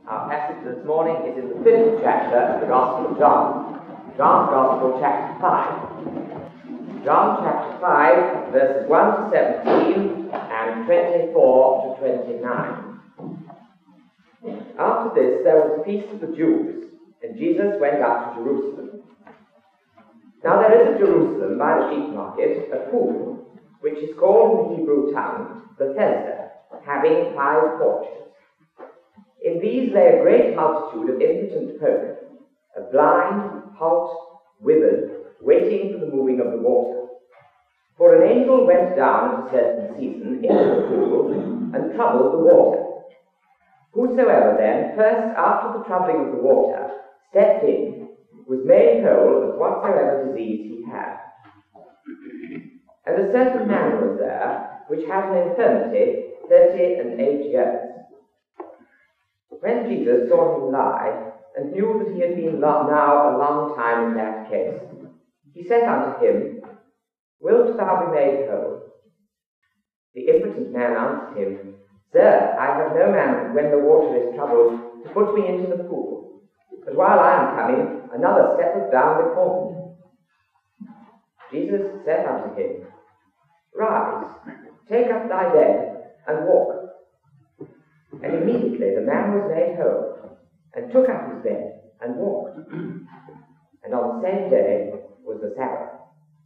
Our passage this morning is in the 5th chapter of the Gospel of John. John's Gospel, chapter 5. John chapter 5, verses 1 to 17 and 24 to 29. After this, there was a feast of the Jews, and Jesus went up to Jerusalem. Now there is at Jerusalem, by the sheep market, a pool, which is called in the Hebrew tongue Bethesda, having 5 porches. In these lay a great multitude of impotent folk, blind, halt, withered, waiting for the moving of the water. For an angel went down at a certain season into the pool and troubled the water. Whosoever then, first after the troubling of the water, stepped in, was made whole of whatsoever disease he had. And a certain man was there, which had an infirmity 38 years. When Jesus saw him lie, and knew that he had been now a long time in that case, he said unto him, Wilt thou be made whole? The impotent man answered him, Sir, I have no man, when the water is troubled, to put me into the pool. But while I am coming, another steppeth down before me. Jesus said unto him, Rise, take up thy bed, and walk. And immediately the man was made whole, and took up his bed, and walked. And on the same day was the Sabbath.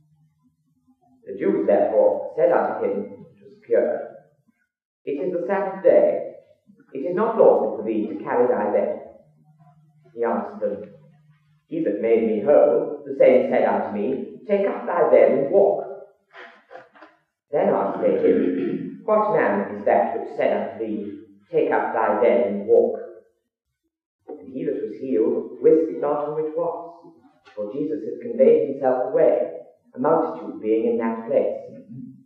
The Jews therefore said unto him, which was pure, It is the Sabbath day. It is not lawful for thee to carry thy bed. He answered them, He that made me whole, the same said unto me, Take up thy bed and walk. Then asked they him, What man is that which said unto thee, Take up thy bed and walk? And he that was healed wist not who it was, for Jesus had conveyed himself away, a multitude being in that place.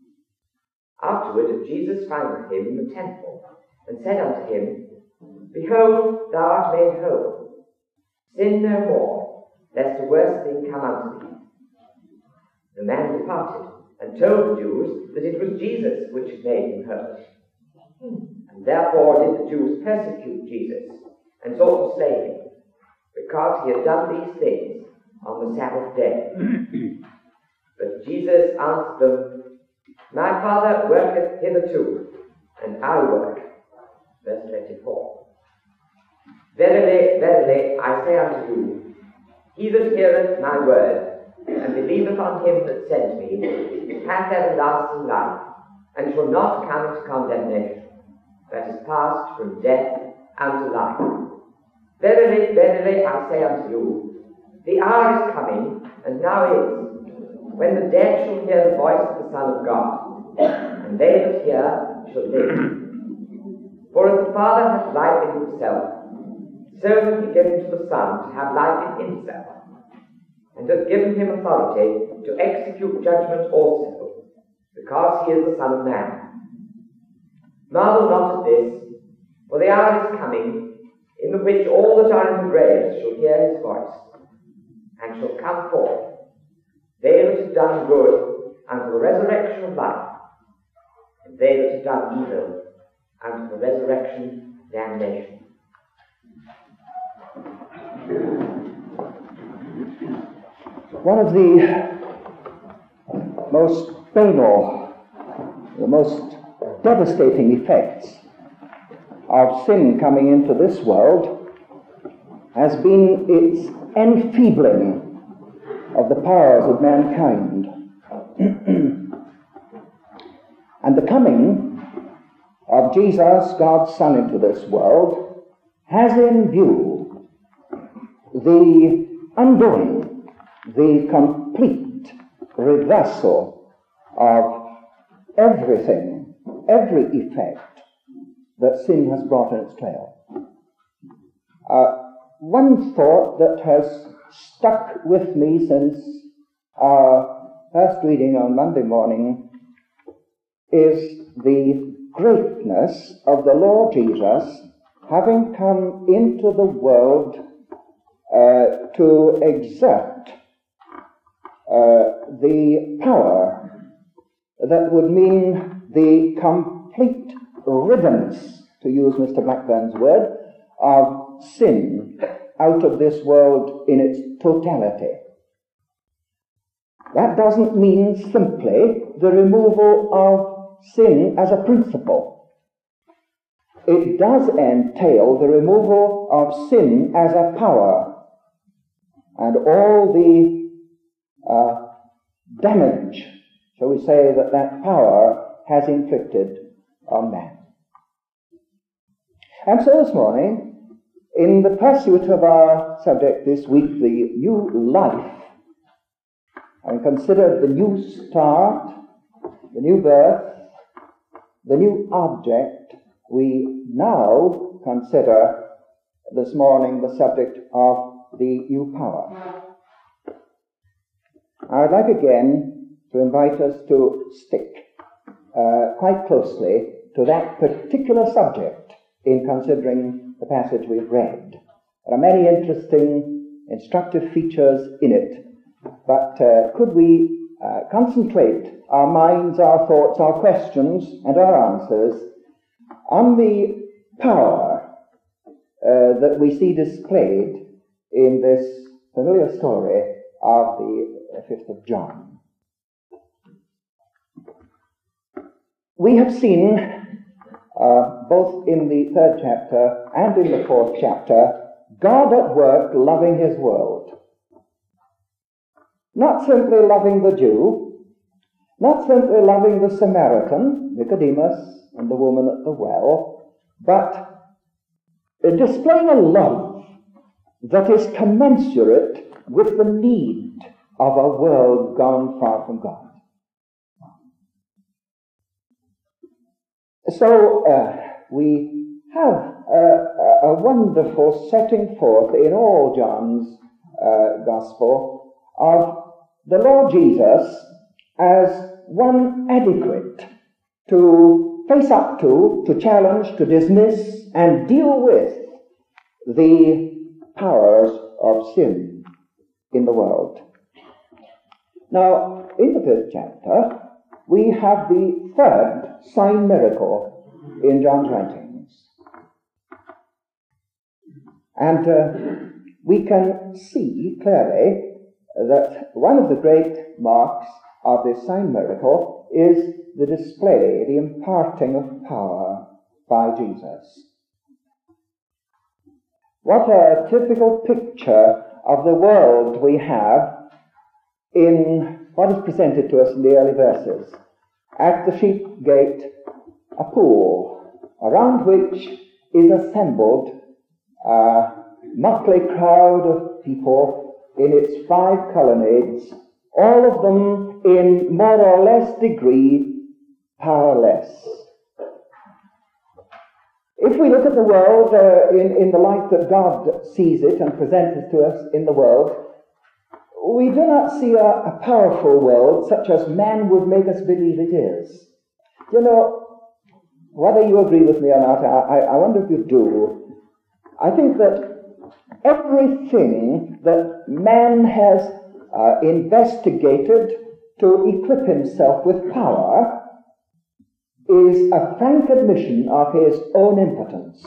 Afterward Jesus found him in the temple, and said unto him, Behold, thou art made whole. Sin no more, lest a worse thing come unto thee. The man departed, and told the Jews that it was Jesus which had made him whole. And therefore did the Jews persecute Jesus, and sought to slay him, because he had done these things on the Sabbath day. But Jesus answered them, My Father worketh hitherto, and I work. Verse 24. Verily, verily, I say unto you, he that heareth my word, and believeth on him that sent me, hath everlasting life, and shall not come into condemnation, that is passed from death unto life. Verily, verily, I say unto you, the hour is coming, and now is, when the dead shall hear the voice of the Son of God, and they that hear shall live. For as the Father hath life in himself, so hath he given to the Son to have life in himself, and hath given him authority to execute judgment also, because he is the Son of Man. Marvel not at this, for the hour is coming, in the which all that are in the graves shall hear his voice, and shall come forth, they that have done good unto the resurrection of life, and they that have done evil unto the resurrection of damnation. One of the most banal, the most devastating effects of sin coming into this world has been its enfeebling of the powers of mankind. And the coming of Jesus, God's Son, into this world has in view the undoing, the complete reversal of everything, every effect that sin has brought in its trail. One thought that has stuck with me since our first reading on Monday morning is the greatness of the Lord Jesus having come into the world to exert the power that would mean the complete riddance, to use Mr. Blackburn's word, of sin out of this world in its totality. That doesn't mean simply the removal of sin as a principle. It does entail the removal of sin as a power and all the damage, shall we say, that that power has inflicted on man. And so this morning, in the pursuit of our subject this week, the new life, having considered the new start, the new birth, the new object, we now consider this morning the subject of the new power. I would like again to invite us to stick quite closely to that particular subject in considering the passage we've read. There are many interesting, instructive features in it, but could we concentrate our minds, our thoughts, our questions, and our answers on the power that we see displayed in this familiar story of the 5th of John. We have seen, both in the 3rd chapter and in the 4th chapter, God at work loving his world. Not simply loving the Jew, not simply loving the Samaritan, Nicodemus, and the woman at the well, but displaying a love that is commensurate with the need of a world gone far from God. So we have a wonderful setting forth in all John's Gospel of the Lord Jesus as one adequate to face up to challenge, to dismiss, and deal with the powers of sin in the world. Now, in the 5th chapter, we have the 3rd sign miracle in John's writings. And we can see clearly that one of the great marks of this sign miracle is the display, the imparting of power by Jesus. What a typical picture of the world we have in what is presented to us in the early verses. At the sheep gate, a pool, around which is assembled a motley crowd of people in its 5 colonnades, all of them in more or less degree powerless. If we look at the world in the light that God sees it and presents it to us in the world, we do not see a powerful world such as man would make us believe it is. You know, whether you agree with me or not, I wonder if you do. I think that everything that man has investigated to equip himself with power is a frank admission of his own impotence.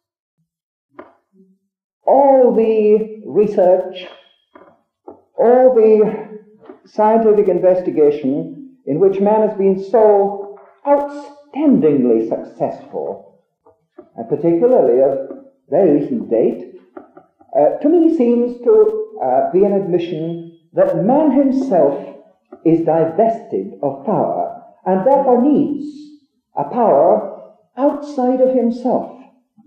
All the research, all the scientific investigation in which man has been so outstandingly successful, and particularly of very recent date, to me seems to be an admission that man himself is divested of power and therefore needs a power outside of himself.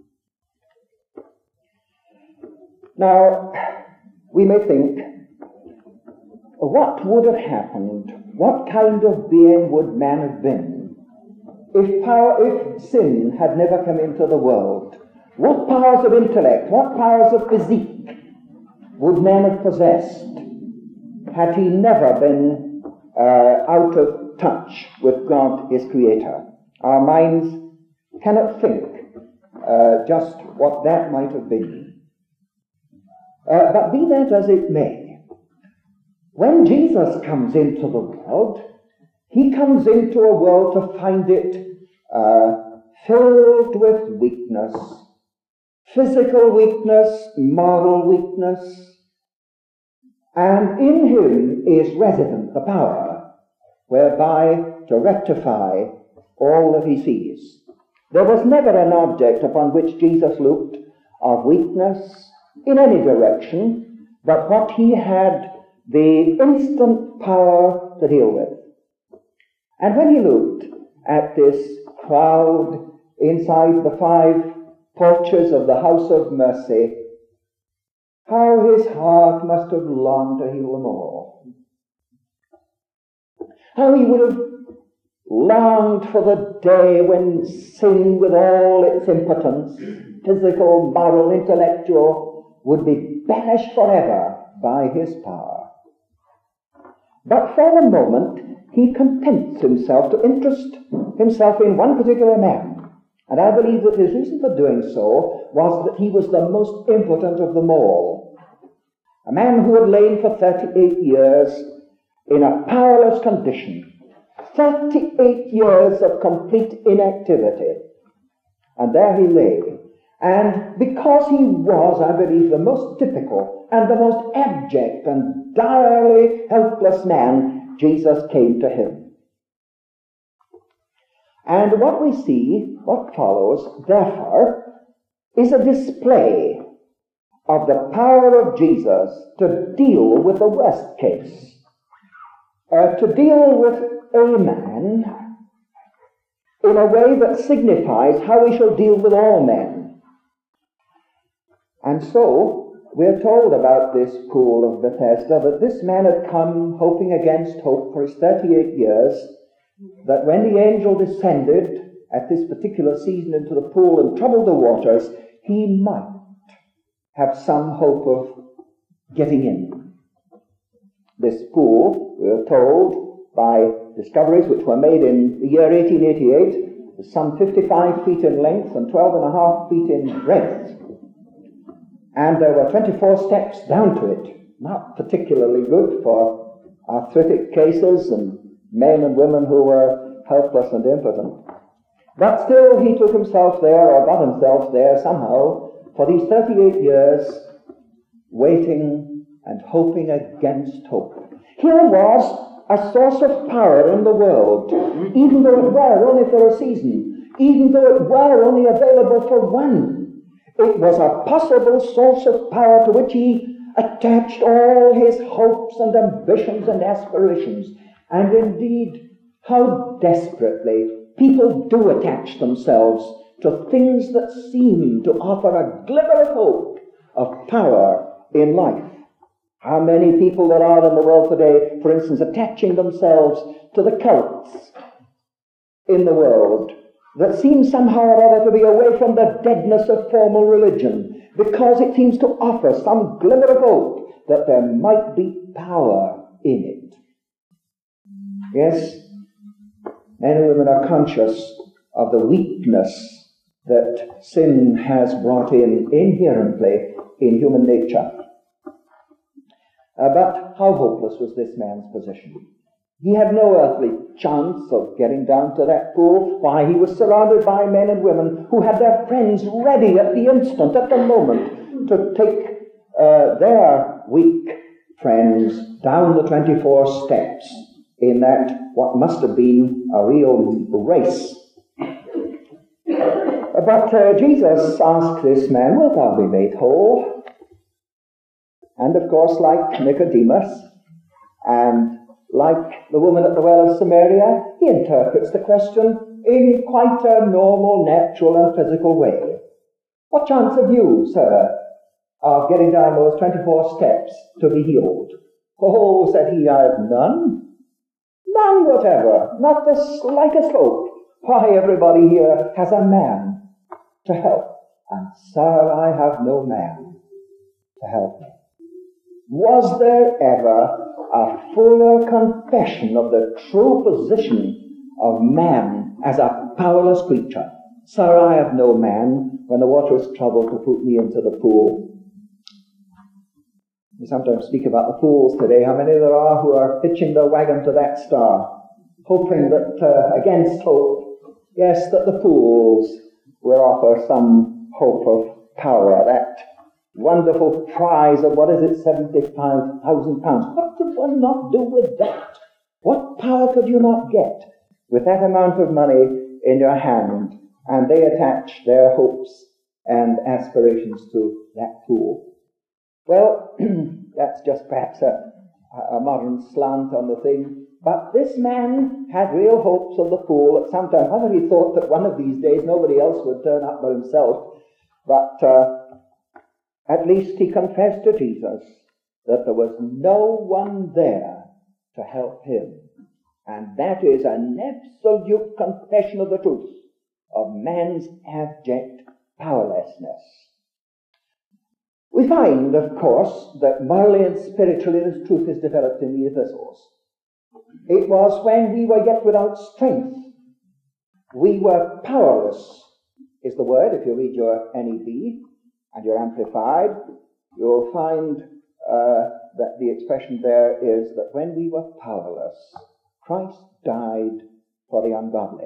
Now, we may think, what would have happened? What kind of being would man have been if sin had never come into the world? What powers of intellect, what powers of physique would man have possessed had he never been out of touch with God, his Creator? Our minds cannot think just what that might have been. But be that as it may, when Jesus comes into the world, he comes into a world to find it filled with weakness, physical weakness, moral weakness, and in him is resident the power whereby to rectify all that he sees. There was never an object upon which Jesus looked of weakness in any direction, but what he had the instant power to deal with. And when he looked at this crowd inside the 5 porches of the house of mercy, how his heart must have longed to heal them all. How he would have longed for the day when sin, with all its impotence, physical, moral, intellectual, would be banished forever by his power. But for the moment, he contents himself to interest himself in one particular man. And I believe that his reason for doing so was that he was the most impotent of them all. A man who had lain for 38 years in a powerless condition. 38 years of complete inactivity. And there he lay. And because he was, I believe, the most typical and the most abject and direly helpless man, Jesus came to him. And what we see, what follows, therefore, is a display of the power of Jesus to deal with the worst case. To deal with a man in a way that signifies how we shall deal with all men. And so, we're told about this pool of Bethesda that this man had come hoping against hope for his 38 years, that when the angel descended at this particular season into the pool and troubled the waters, he might have some hope of getting in. This pool, we're told, by discoveries which were made in the year 1888, is some 55 feet in length and 12.5 feet in breadth. And there were 24 steps down to it. Not particularly good for arthritic cases and men and women who were helpless and impotent. But still he took himself there, or got himself there somehow, for these 38 years, waiting and hoping against hope. Here was a source of power in the world, even though it were only for a season, even though it were only available for one. It was a possible source of power to which he attached all his hopes and ambitions and aspirations. And indeed, how desperately people do attach themselves to things that seem to offer a glimmer of hope, of power in life. How many people there are in the world today, for instance, attaching themselves to the cults in the world that seem somehow or other to be away from the deadness of formal religion, because it seems to offer some glimmer of hope that there might be power in it. Yes, men and women are conscious of the weakness that sin has brought in inherently in human nature. But how hopeless was this man's position? He had no earthly chance of getting down to that pool. Why, he was surrounded by men and women who had their friends ready at the instant, at the moment, to take their weak friends down the 24 steps in that what must have been a real race. But Jesus asked this man, "Wilt thou be made whole?" And of course, like Nicodemus and like the woman at the well of Samaria, he interprets the question in quite a normal, natural and physical way. "What chance have you, sir, of getting down those 24 steps to be healed?" "Oh," said he, "I have none. None whatever. Not the slightest hope. Why, everybody here has a man to help. And, sir, I have no man to help me." Was there ever a fuller confession of the true position of man as a powerless creature? "Sir, I have no man when the water is troubled to put me into the pool." We sometimes speak about the pools today, how many there are who are hitching their wagon to that star, hoping that, against hope, yes, that the pools will offer some hope of power, that wonderful prize of, what is it, £75,000. What could one not do with that? What power could you not get with that amount of money in your hand? And they attach their hopes and aspirations to that pool. Well, that's just perhaps a modern slant on the thing. But this man had real hopes of the pool at some time. Whether he thought that one of these days nobody else would turn up but himself, but at least he confessed to Jesus that there was no one there to help him. And that is an absolute confession of the truth of man's abject powerlessness. We find, of course, that morally and spiritually this truth is developed in the epistles. It was when we were yet without strength. We were powerless, is the word. If you read your NEB and your Amplified, you'll find that the expression there is that when we were powerless, Christ died for the ungodly.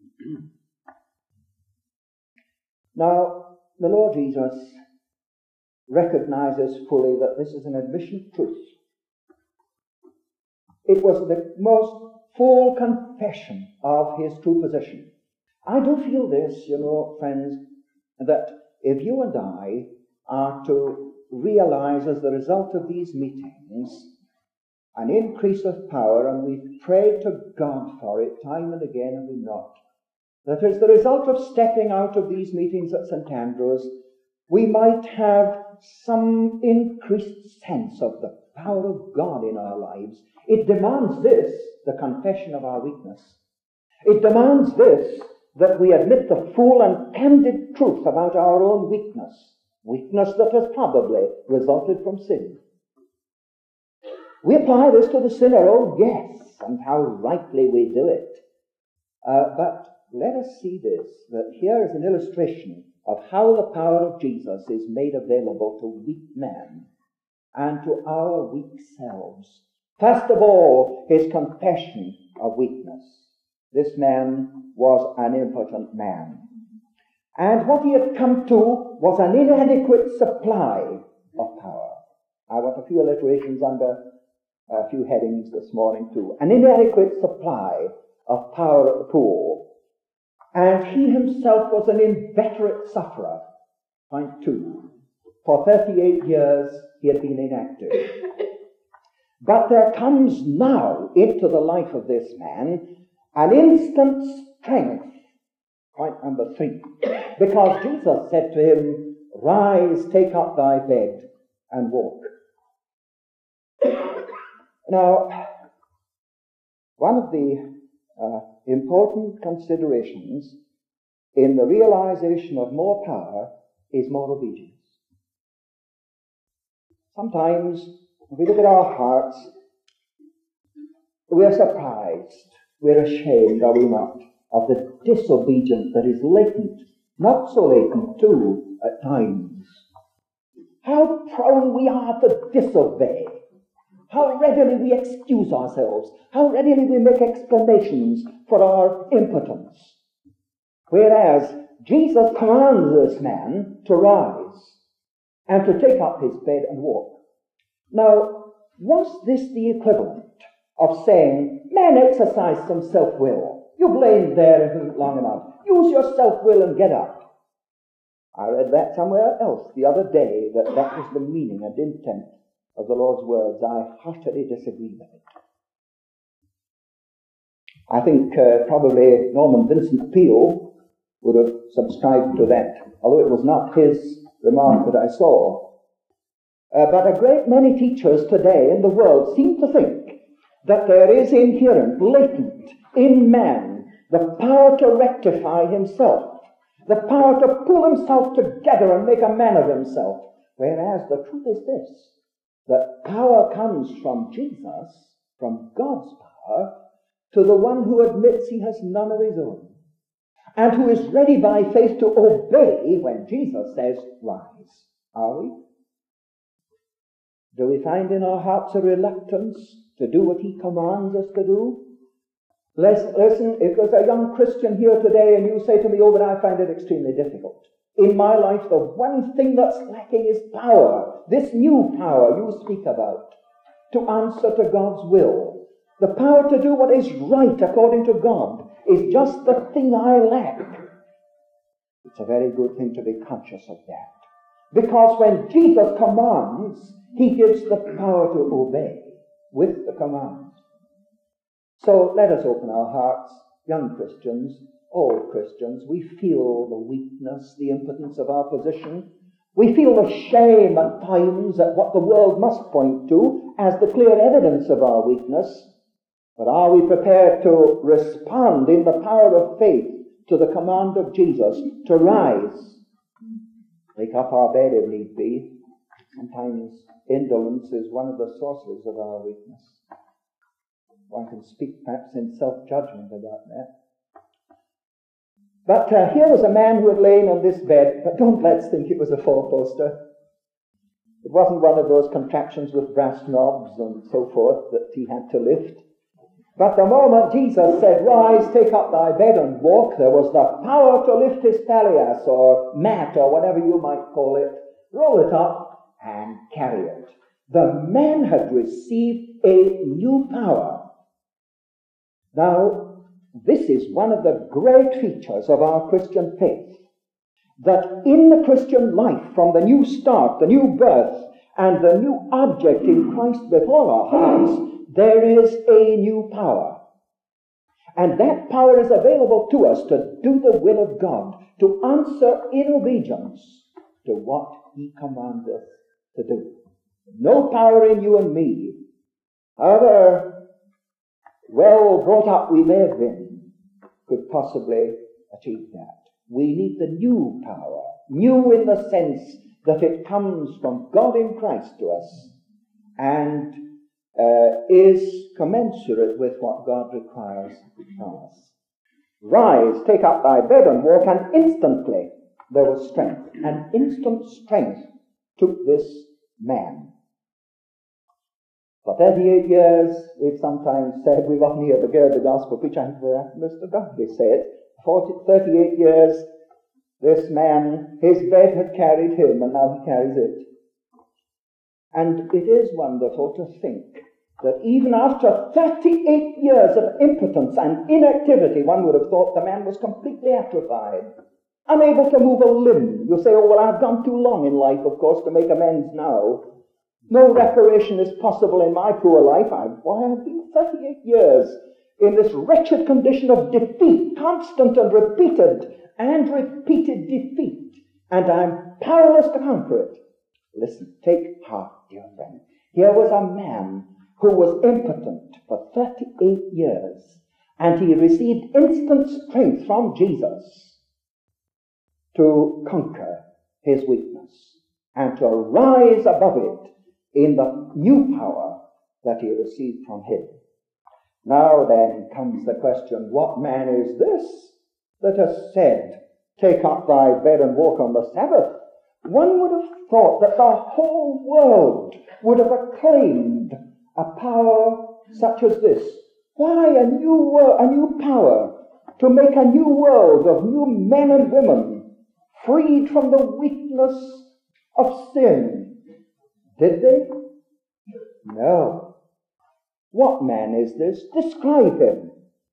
Now, the Lord Jesus recognizes fully that this is an admission of truth. It was the most full confession of his true position. I do feel this, friends, that if you and I are to realize as the result of these meetings an increase of power, and we've prayed to God for it time and again, and we've not, that as the result of stepping out of these meetings at St. Andrews, we might have some increased sense of the power of God in our lives. It demands this, the confession of our weakness. It demands this, that we admit the full and candid truth about our own weakness that has probably resulted from sin. We apply this to the sinner, oh yes, and how rightly we do it. But let us see this, that here is an illustration of how the power of Jesus is made available to weak man and to our weak selves. First of all, his confession of weakness. This man was an impotent man. And what he had come to was an inadequate supply of power. I want a few alliterations under a few headings this morning too. An inadequate supply of power at the pool. And he himself was an inveterate sufferer. Point 2. For 38 years he had been inactive. But there comes now into the life of this man an instant strength. Point number 3. Because Jesus said to him, "Rise, take up thy bed, and walk." Now, one of the important considerations in the realization of more power is more obedience. Sometimes, if we look at our hearts, we are surprised, we're ashamed, are we not, of the disobedience that is latent, not so latent too, at times. How prone we are to disobey. How readily we excuse ourselves. How readily we make explanations for our impotence. Whereas Jesus commands this man to rise and to take up his bed and walk. Now, was this the equivalent of saying, "Man, exercise some self-will. You've lain there long enough. Use your self-will and get up"? I read that somewhere else the other day, that was the meaning and intent of the Lord's words. I heartily disagree with it. I think probably Norman Vincent Peale would have subscribed to that, although it was not his remark that I saw. But a great many teachers today in the world seem to think that there is inherent, latent, in man, the power to rectify himself, the power to pull himself together and make a man of himself. Whereas the truth is this, that power comes from Jesus, from God's power, to the one who admits he has none of his own, and who is ready by faith to obey when Jesus says, "Rise." Are we? Do we find in our hearts a reluctance to do what he commands us to do? Listen, if there's a young Christian here today and you say to me, "Oh, but I find it extremely difficult," in my life, the one thing that's lacking is power. This new power you speak about, to answer to God's will. The power to do what is right according to God is just the thing I lack. It's a very good thing to be conscious of that. Because when Jesus commands, he gives the power to obey with the command. So let us open our hearts, young Christians, all Christians. We feel the weakness, the impotence of our position. We feel the shame at times at what the world must point to as the clear evidence of our weakness. But are we prepared to respond in the power of faith to the command of Jesus to rise? Take up our bed if need be. Sometimes indolence is one of the sources of our weakness. One can speak perhaps in self-judgment about that. But here was a man who had lain on this bed, but don't let's think it was a four-poster. It wasn't one of those contraptions with brass knobs and so forth that he had to lift. But the moment Jesus said, "Rise, take up thy bed and walk," there was the power to lift his pallias or mat or whatever you might call it, roll it up and carry it. The man had received a new power. Now, this is one of the great features of our Christian faith, that in the Christian life, from the new start, the new birth, and the new object in Christ before our eyes, there is a new power. And that power is available to us to do the will of God, to answer in obedience to what he commands us to do. No power in you and me, however well brought up we may have been, could possibly achieve that. We need the new power, new in the sense that it comes from God in Christ to us and is commensurate with what God requires from us. Rise, take up thy bed and walk, and instantly there was strength. And instant strength took this man. For 38 years, we've sometimes said, we've often heard the gospel preach, I think Mr. Dudley said, 38 years, this man, his bed had carried him, and now he carries it. And it is wonderful to think that even after 38 years of impotence and inactivity, one would have thought the man was completely atrophied, unable to move a limb. You say, "Oh, well, I've gone too long in life, of course, to make amends now. No reparation is possible in my poor life. I've been 38 years in this wretched condition of defeat, constant and repeated defeat, and I'm powerless to conquer it." Listen, take heart, dear friend. Here was a man who was impotent for 38 years, and he received instant strength from Jesus to conquer his weakness and to rise above it in the new power that he received from him. Now then comes the question, what man is this that has said, "Take up thy bed and walk on the Sabbath"? One would have thought that the whole world would have acclaimed a power such as this. Why a new power to make a new world of new men and women freed from the weakness of sin? Did they? No. What man is this? Describe him.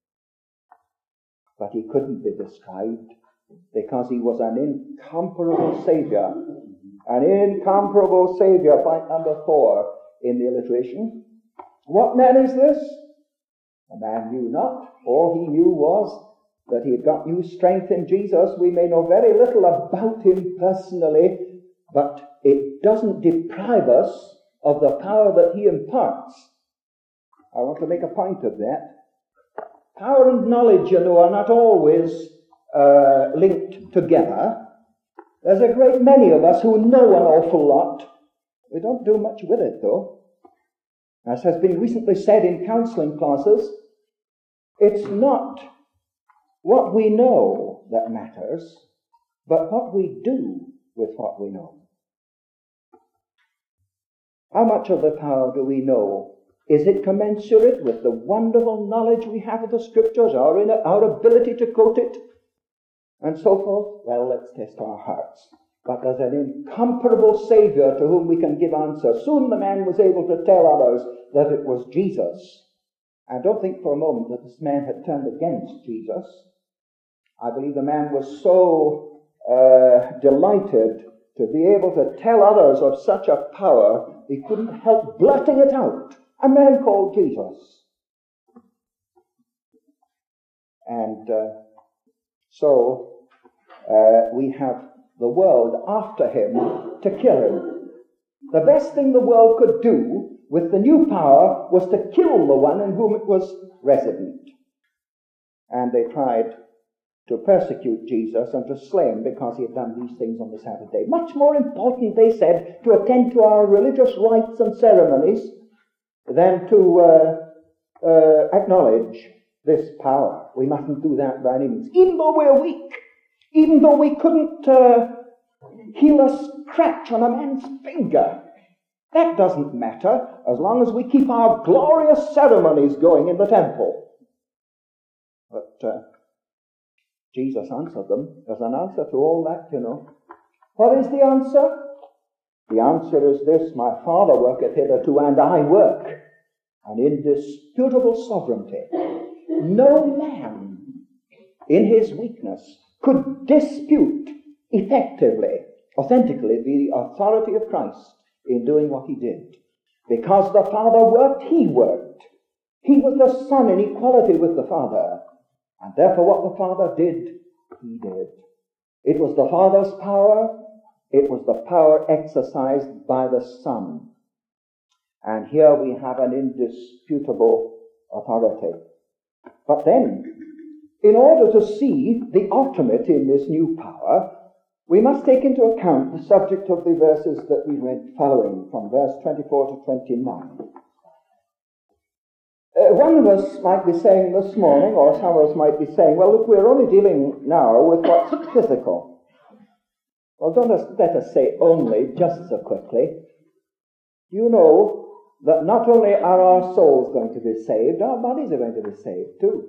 But he couldn't be described because he was an incomparable Savior. An incomparable Savior, point number 4 in the illustration. What man is this? The man knew not. All he knew was that he had got new strength in Jesus. We may know very little about him personally, but it doesn't deprive us of the power that he imparts. I want to make a point of that. Power and knowledge, are not always linked together. There's a great many of us who know an awful lot. We don't do much with it, though. As has been recently said in counseling classes, it's not what we know that matters, but what we do with what we know. How much of the power do we know? Is it commensurate with the wonderful knowledge we have of the Scriptures, our ability to quote it? and so forth. Well, let's test our hearts. But there's an incomparable Savior to whom we can give answer. Soon the man was able to tell others that it was Jesus. I don't think for a moment that this man had turned against Jesus. I believe the man was so delighted to be able to tell others of such a power, he couldn't help blurting it out. A man called Jesus. And so we have the world after him to kill him. The best thing the world could do with the new power was to kill the one in whom it was resident. And they tried to persecute Jesus and to slay him because he had done these things on the Sabbath day. Much more important, they said, to attend to our religious rites and ceremonies than to acknowledge this power. We mustn't do that by any means. Even though we're weak, even though we couldn't heal a scratch on a man's finger, that doesn't matter as long as we keep our glorious ceremonies going in the temple. But Jesus answered them. There's an answer to all that, you know. What is the answer? The answer is this: my Father worketh hitherto, and I work. An indisputable sovereignty. No man in his weakness could dispute effectively, authentically, the authority of Christ in doing what he did. Because the Father worked, he worked. He was the Son in equality with the Father. And therefore what the Father did, he did. It was the Father's power. It was the power exercised by the Son. And here we have an indisputable authority. But then, in order to see the ultimate in this new power, we must take into account the subject of the verses that we read following, from verse 24 to 29. One of us might be saying this morning, or some of us might be saying, well, look, we're only dealing now with what's physical. Well, let us say only, just so quickly. You know that not only are our souls going to be saved, our bodies are going to be saved too.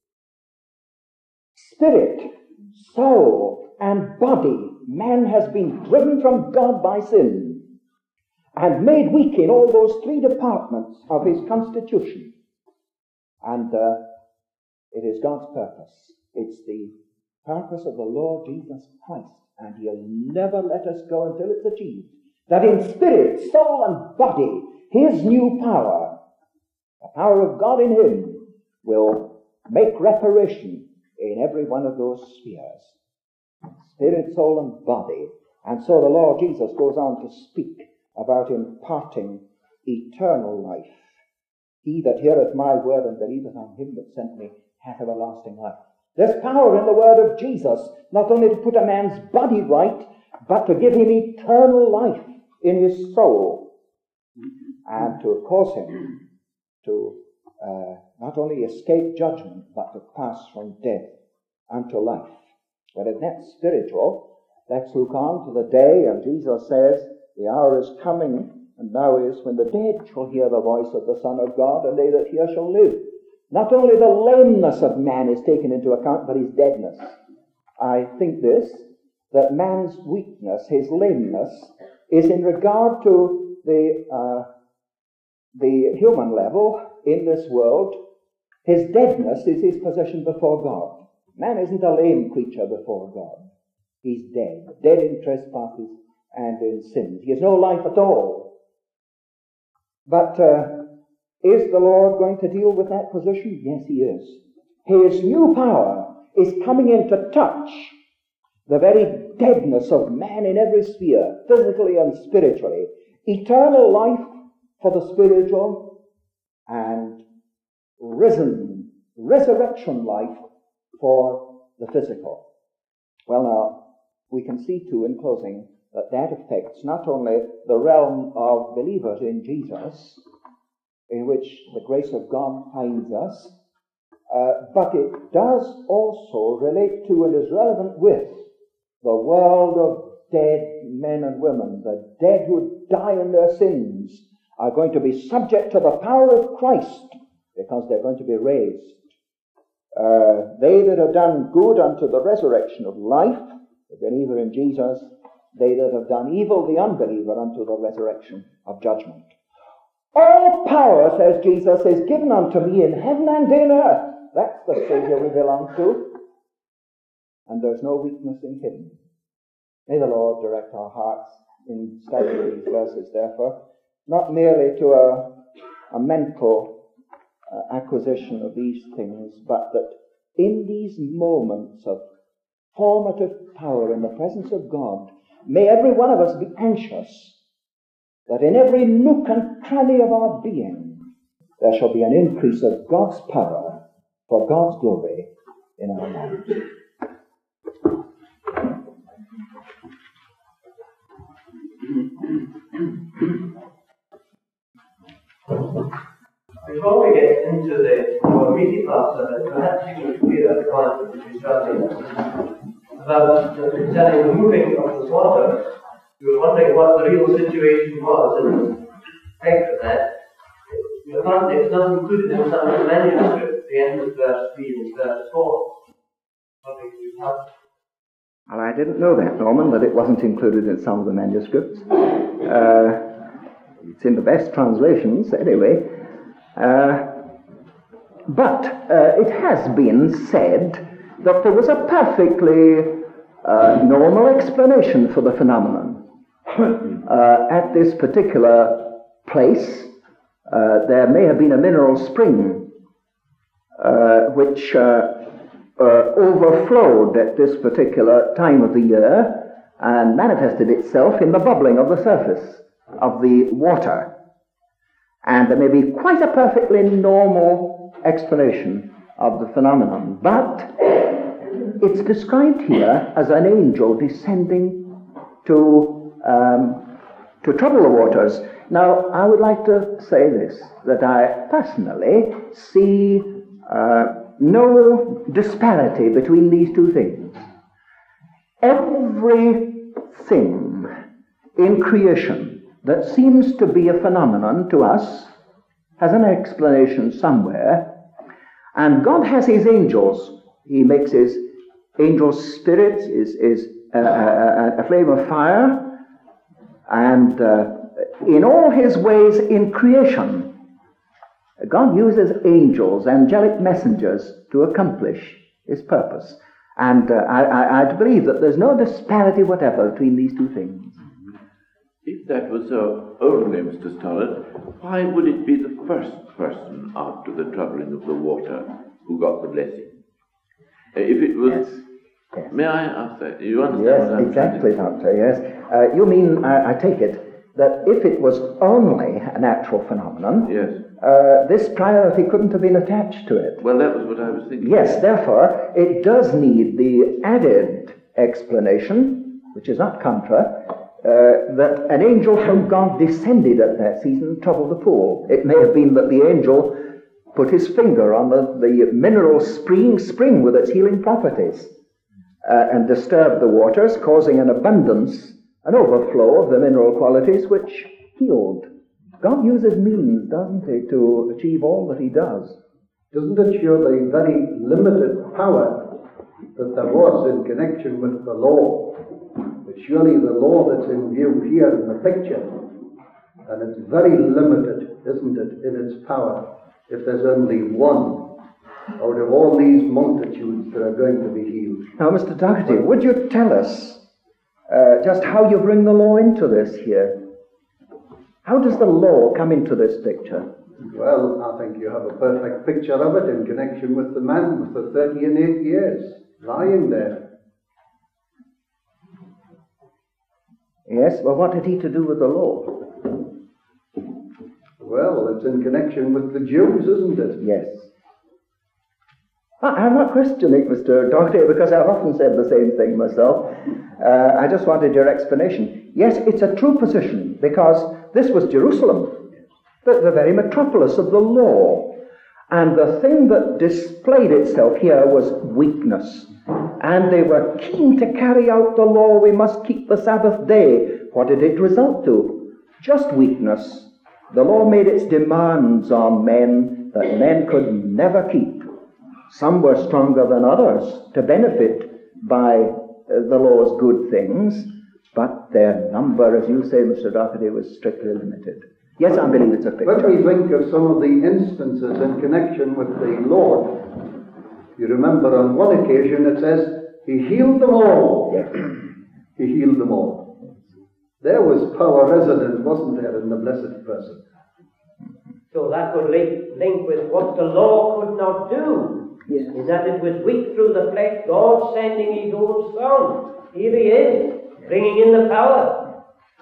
Spirit, soul, and body, man has been driven from God by sin and made weak in all those three departments of his constitution. And it is God's purpose. It's the purpose of the Lord Jesus Christ, and he'll never let us go until it's achieved, that in spirit, soul, and body, his new power, the power of God in him, will make reparation in every one of those spheres. Spirit, soul, and body. And so the Lord Jesus goes on to speak about imparting eternal life. He that heareth my word and believeth on him that sent me hath everlasting life. There's power in the word of Jesus, not only to put a man's body right, but to give him eternal life in his soul, and to cause him to not only escape judgment, but to pass from death unto life. But if that's spiritual, let's look on to the day, and Jesus says, the hour is coming, and now is, when the dead shall hear the voice of the Son of God, and they that hear shall live. Not only the lameness of man is taken into account, but his deadness. I think this, that man's weakness, his lameness, is in regard to the human level in this world. His deadness is his position before God. Man isn't a lame creature before God. He's dead in trespasses and in sins. He has no life at all. But is the Lord going to deal with that position? Yes, he is. His new power is coming in to touch the very deadness of man in every sphere, physically and spiritually. Eternal life for the spiritual, and resurrection life for the physical. Well, now, we can see too, in closing, that affects not only the realm of believers in Jesus, in which the grace of God finds us, but it does also relate to and is relevant with the world of dead men and women. The dead who die in their sins are going to be subject to the power of Christ, because they're going to be raised They that have done good unto the resurrection of life, the believer in Jesus. They that have done evil, the unbeliever, unto the resurrection of judgment. All power, says Jesus, is given unto me in heaven and in earth. That's the Saviour we belong to. And there's no weakness in him. May the Lord direct our hearts in studying these verses, therefore, not merely to a mental acquisition of these things, but that in these moments of formative power in the presence of God, may every one of us be anxious that in every nook and cranny of our being there shall be an increase of God's power for God's glory in our lives. Before we get into the more meaty parts of it, perhaps you could clear that point which we started about concerning the moving of the water. You were wondering what the real situation was, and thanks for that. Apparently it's not included in some of the manuscripts, the end of verse 3 and verse 4. Well, I didn't know that, Norman, that it wasn't included in some of the manuscripts. It's in the best translations, anyway. But it has been said that there was a perfectly normal explanation for the phenomenon. At this particular place, there may have been a mineral spring which overflowed at this particular time of the year and manifested itself in the bubbling of the surface of the water. And there may be quite a perfectly normal explanation of the phenomenon, but it's described here as an angel descending to trouble the waters. Now, I would like to say this, that I personally see no disparity between these two things. Everything in creation that seems to be a phenomenon to us has an explanation somewhere, and God has his angels. He makes his angels spirits, is a flame of fire, and in all his ways in creation, God uses angels, angelic messengers, to accomplish his purpose. And I believe that there's no disparity whatever between these two things. If that was so only, Mr. Stollett, why would it be the first person after the troubling of the water who got the blessing? If it was... Yes. May I ask that? You understand what I'm exactly, saying? Doctor, yes. You mean, I take it, that if it was only a natural phenomenon, yes, this priority couldn't have been attached to it. Well, that was what I was thinking. Yes, therefore, it does need the added explanation, which is not contra, that an angel from God descended at that season and troubled the pool. It may have been that the angel put his finger on the mineral spring with its healing properties and disturbed the waters, causing an abundance, an overflow of the mineral qualities which healed. God uses means, doesn't he, to achieve all that he does. Doesn't it show the very limited power that there was in connection with the law? But surely the law that's in view here in the picture, and it's very limited, isn't it, in its power, if there's only one out of all these multitudes that are going to be healed. Now, Mr. Doherty, would you tell us just how you bring the law into this here? How does the law come into this picture? Well, I think you have a perfect picture of it in connection with the man with the 30 and 8 years, lying there. Yes, well, what had he to do with the law? Well, it's in connection with the Jews, isn't it? Yes. I'm not questioning, Mr. Doherty, because I've often said the same thing myself. I just wanted your explanation. Yes, it's a true position, because this was Jerusalem, the very metropolis of the law. And the thing that displayed itself here was weakness. And they were keen to carry out the law, we must keep the Sabbath day. What did it result to? Just weakness. The law made its demands on men that men could never keep. Some were stronger than others to benefit by the law's good things, but their number, as you say, Mr. Doherty, was strictly limited. Yes, I believe it's a picture. When we think of some of the instances in connection with the Lord, you remember on one occasion it says, He healed them all. Yes. He healed them all. There was power resident, wasn't there, in the blessed person? So that would link with what the law could not do. Yes. In that it was weak through the flesh, God sending His own Son. Here He is, bringing in the power.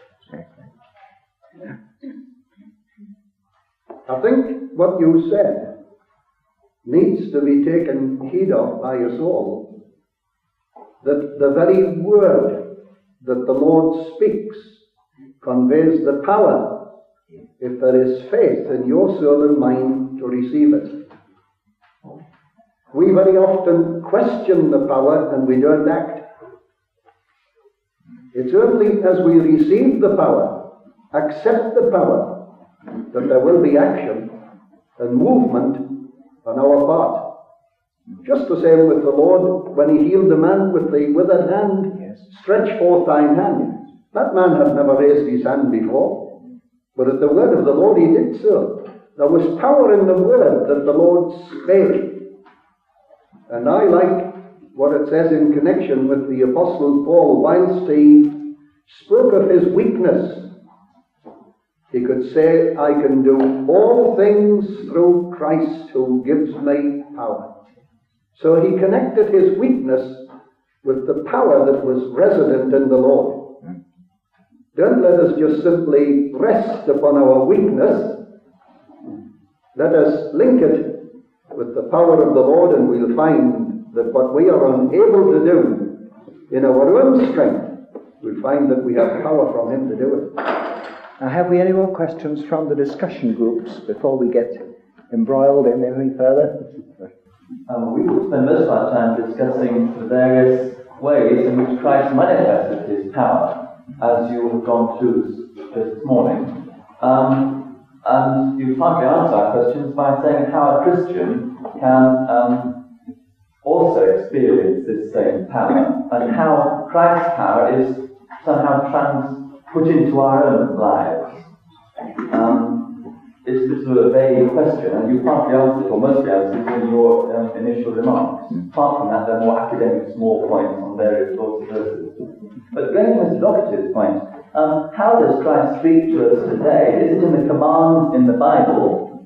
I think what you said needs to be taken heed of by us all, that the very word that the Lord speaks conveys the power if there is faith in your soul and mind to receive it. We very often question the power and we don't act. It's only as we receive the power, accept the power, that there will be action and movement on our part. Just the same with the Lord when He healed the man with the withered hand. Yes. Stretch forth thine hand. That man had never raised his hand before, but at the word of the Lord he did so. There was power in the word that the Lord spake. And I like what it says in connection with the Apostle Paul. Whilst he spoke of his weakness, he could say, I can do all things through Christ who gives me power. So he connected his weakness with the power that was resident in the Lord. Don't let us just simply rest upon our weakness. Let us link it with the power of the Lord, and we'll find that what we are unable to do in our own strength, we'll find that we have power from Him to do it. Now, have we any more questions from the discussion groups before we get embroiled in anything further? We will spend most of our time discussing the various ways in which Christ manifested His power, as you have gone through this morning. And you partly answer our questions by saying how a Christian can also experience this same power, and how Christ's power is somehow put into our own lives. It's a sort of a vague question, and you partly answered, or mostly answered, in your initial remarks. Apart from that, there are more academic small points on various sorts of verses. But going to Mr. Doherty's point, how does Christ speak to us today? Is it in the commands in the Bible?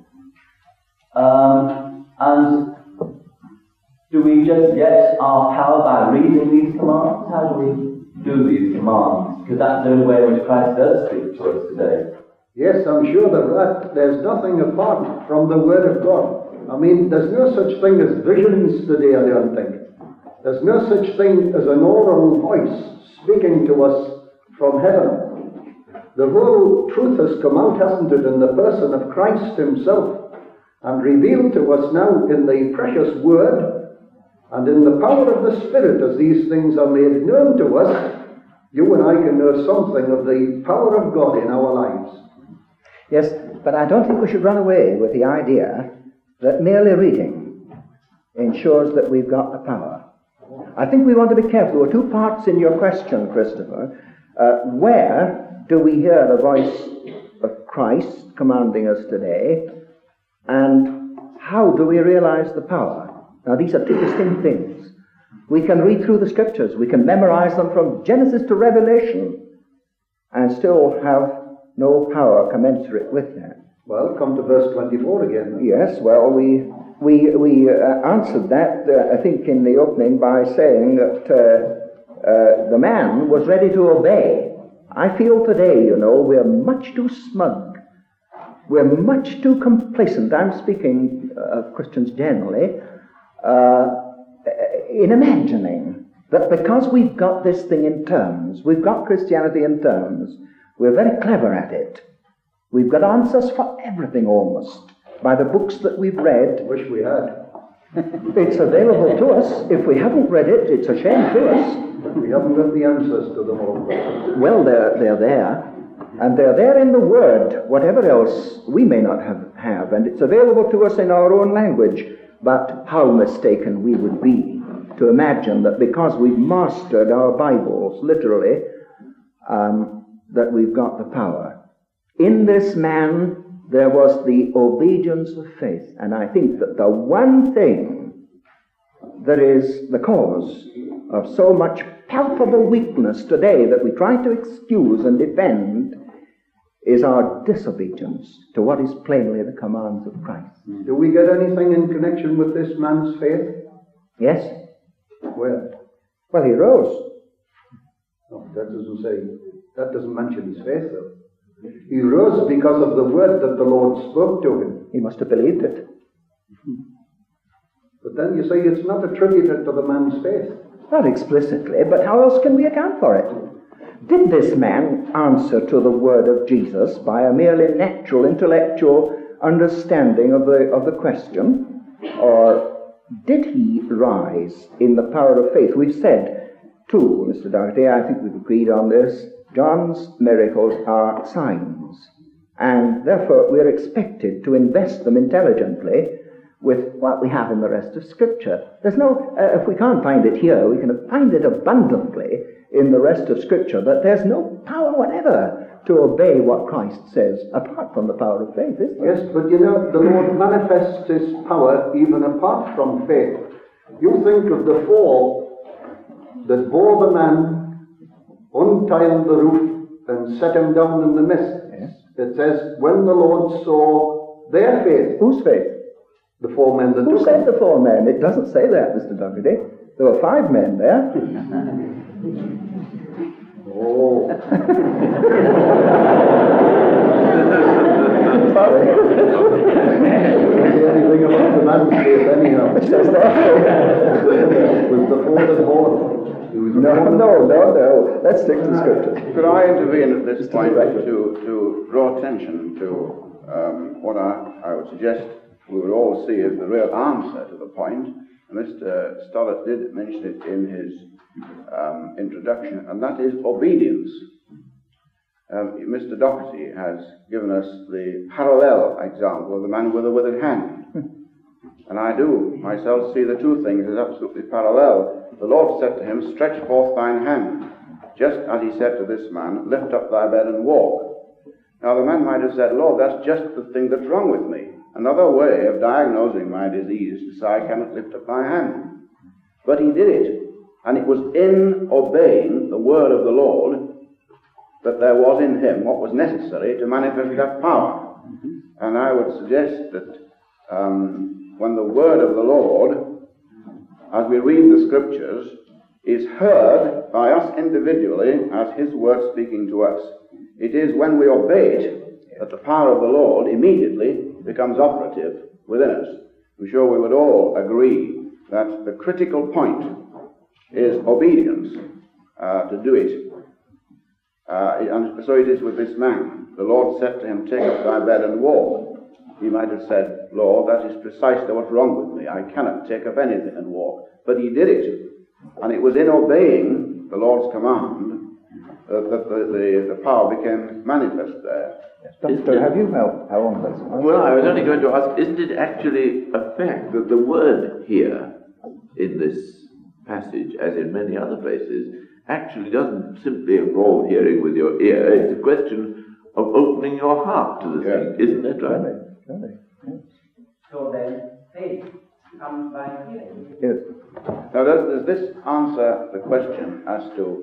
And do we just get our power by reading these commands? How do we do these commands? Because that's the only way in which Christ does speak to us today. Yes, I'm sure that there's nothing apart from the Word of God. I mean, there's no such thing as visions today, I don't think. There's no such thing as an oral voice speaking to us from heaven. The whole truth has come out, hasn't it, in the person of Christ Himself, and revealed to us now in the precious Word and in the power of the Spirit. As these things are made known to us, you and I can know something of the power of God in our lives. Yes, but I don't think we should run away with the idea that merely reading ensures that we've got the power. I think we want to be careful. There were two parts in your question, Christopher. Where do we hear the voice of Christ commanding us today? And how do we realize the power? Now, these are two distinct things. We can read through the Scriptures. We can memorize them from Genesis to Revelation and still have no power commensurate with that. Well, come to verse 24 again. Yes, well, we answered that, I think, in the opening by saying that the man was ready to obey. I feel today, we're much too smug. We're much too complacent. I'm speaking of Christians generally, in imagining that because we've got this thing in terms, we've got Christianity in terms, we're very clever at it. We've got answers for everything almost by the books that we've read. Wish we had. It's available to us. If we haven't read it, it's a shame to us. We haven't got the answers to them all. Well, they're there. And they're there in the Word, whatever else we may not have. And it's available to us in our own language. But how mistaken we would be to imagine that because we've mastered our Bibles, literally, that we've got the power. In this man, there was the obedience of faith. And I think that the one thing that is the cause of so much palpable weakness today that we try to excuse and defend is our disobedience to what is plainly the commands of Christ. Do we get anything in connection with this man's faith? Yes? Where? Well, he rose. No, that doesn't mention his faith though. He rose because of the word that the Lord spoke to him. He must have believed it. But then you say it's not attributed to the man's faith. Not explicitly, but how else can we account for it? Did this man answer to the word of Jesus by a merely natural, intellectual understanding of the question? Or did he rise in the power of faith? We've said, too, Mr. Doherty, I think we've agreed on this, John's miracles are signs, and therefore we're expected to invest them intelligently with what we have in the rest of Scripture. There's no, if we can't find it here, we can find it abundantly in the rest of Scripture, that there's no power whatever to obey what Christ says, apart from the power of faith, is there? Yes, but you know, the Lord manifests his power even apart from faith. You think of the four that bore the man, untiled the roof, and set him down in the mist. Yes. It says, when the Lord saw their faith. Whose faith? The four men that Who took said him. the four men? It doesn't say that, Mr. Doherty. There were 5 men there. Oh. Say anything about the man's faith anyhow. It says that. Was the four that bore? No. Let's stick to Scripture. Could I intervene at this point Right. to draw attention to what I would suggest we would all see as the real answer to the point? Mr. Stollett did mention it in his introduction, and that is obedience. Mr. Doherty has given us the parallel example of the man with a withered hand. And I do myself see the two things as absolutely parallel. The Lord said to him, stretch forth thine hand, just as he said to this man, lift up thy bed and walk. Now the man might have said, Lord, that's just the thing that's wrong with me. Another way of diagnosing my disease is to say, I cannot lift up my hand. But he did it. And it was in obeying the word of the Lord that there was in him what was necessary to manifest that power. And I would suggest that when the word of the Lord, as we read the Scriptures, is heard by us individually as his word speaking to us, it is when we obey it that the power of the Lord immediately becomes operative within us. I'm sure we would all agree that the critical point is obedience to do it. And so it is with this man. The Lord said to him, take up thy bed and walk. He might have said, Lord, that is precisely what's wrong with me. I cannot take up anything and walk. But he did it. And it was in obeying the Lord's command that the power became manifest there. Doctor, have you helped? How on this? Well, I was only going to ask, isn't it actually a fact that the word here in this passage, as in many other places, actually doesn't simply involve hearing with your ear? It's a question of opening your heart to the thing. Isn't that right? Really? Yes. So then, faith comes by hearing. Yes. Now, does this answer the question as to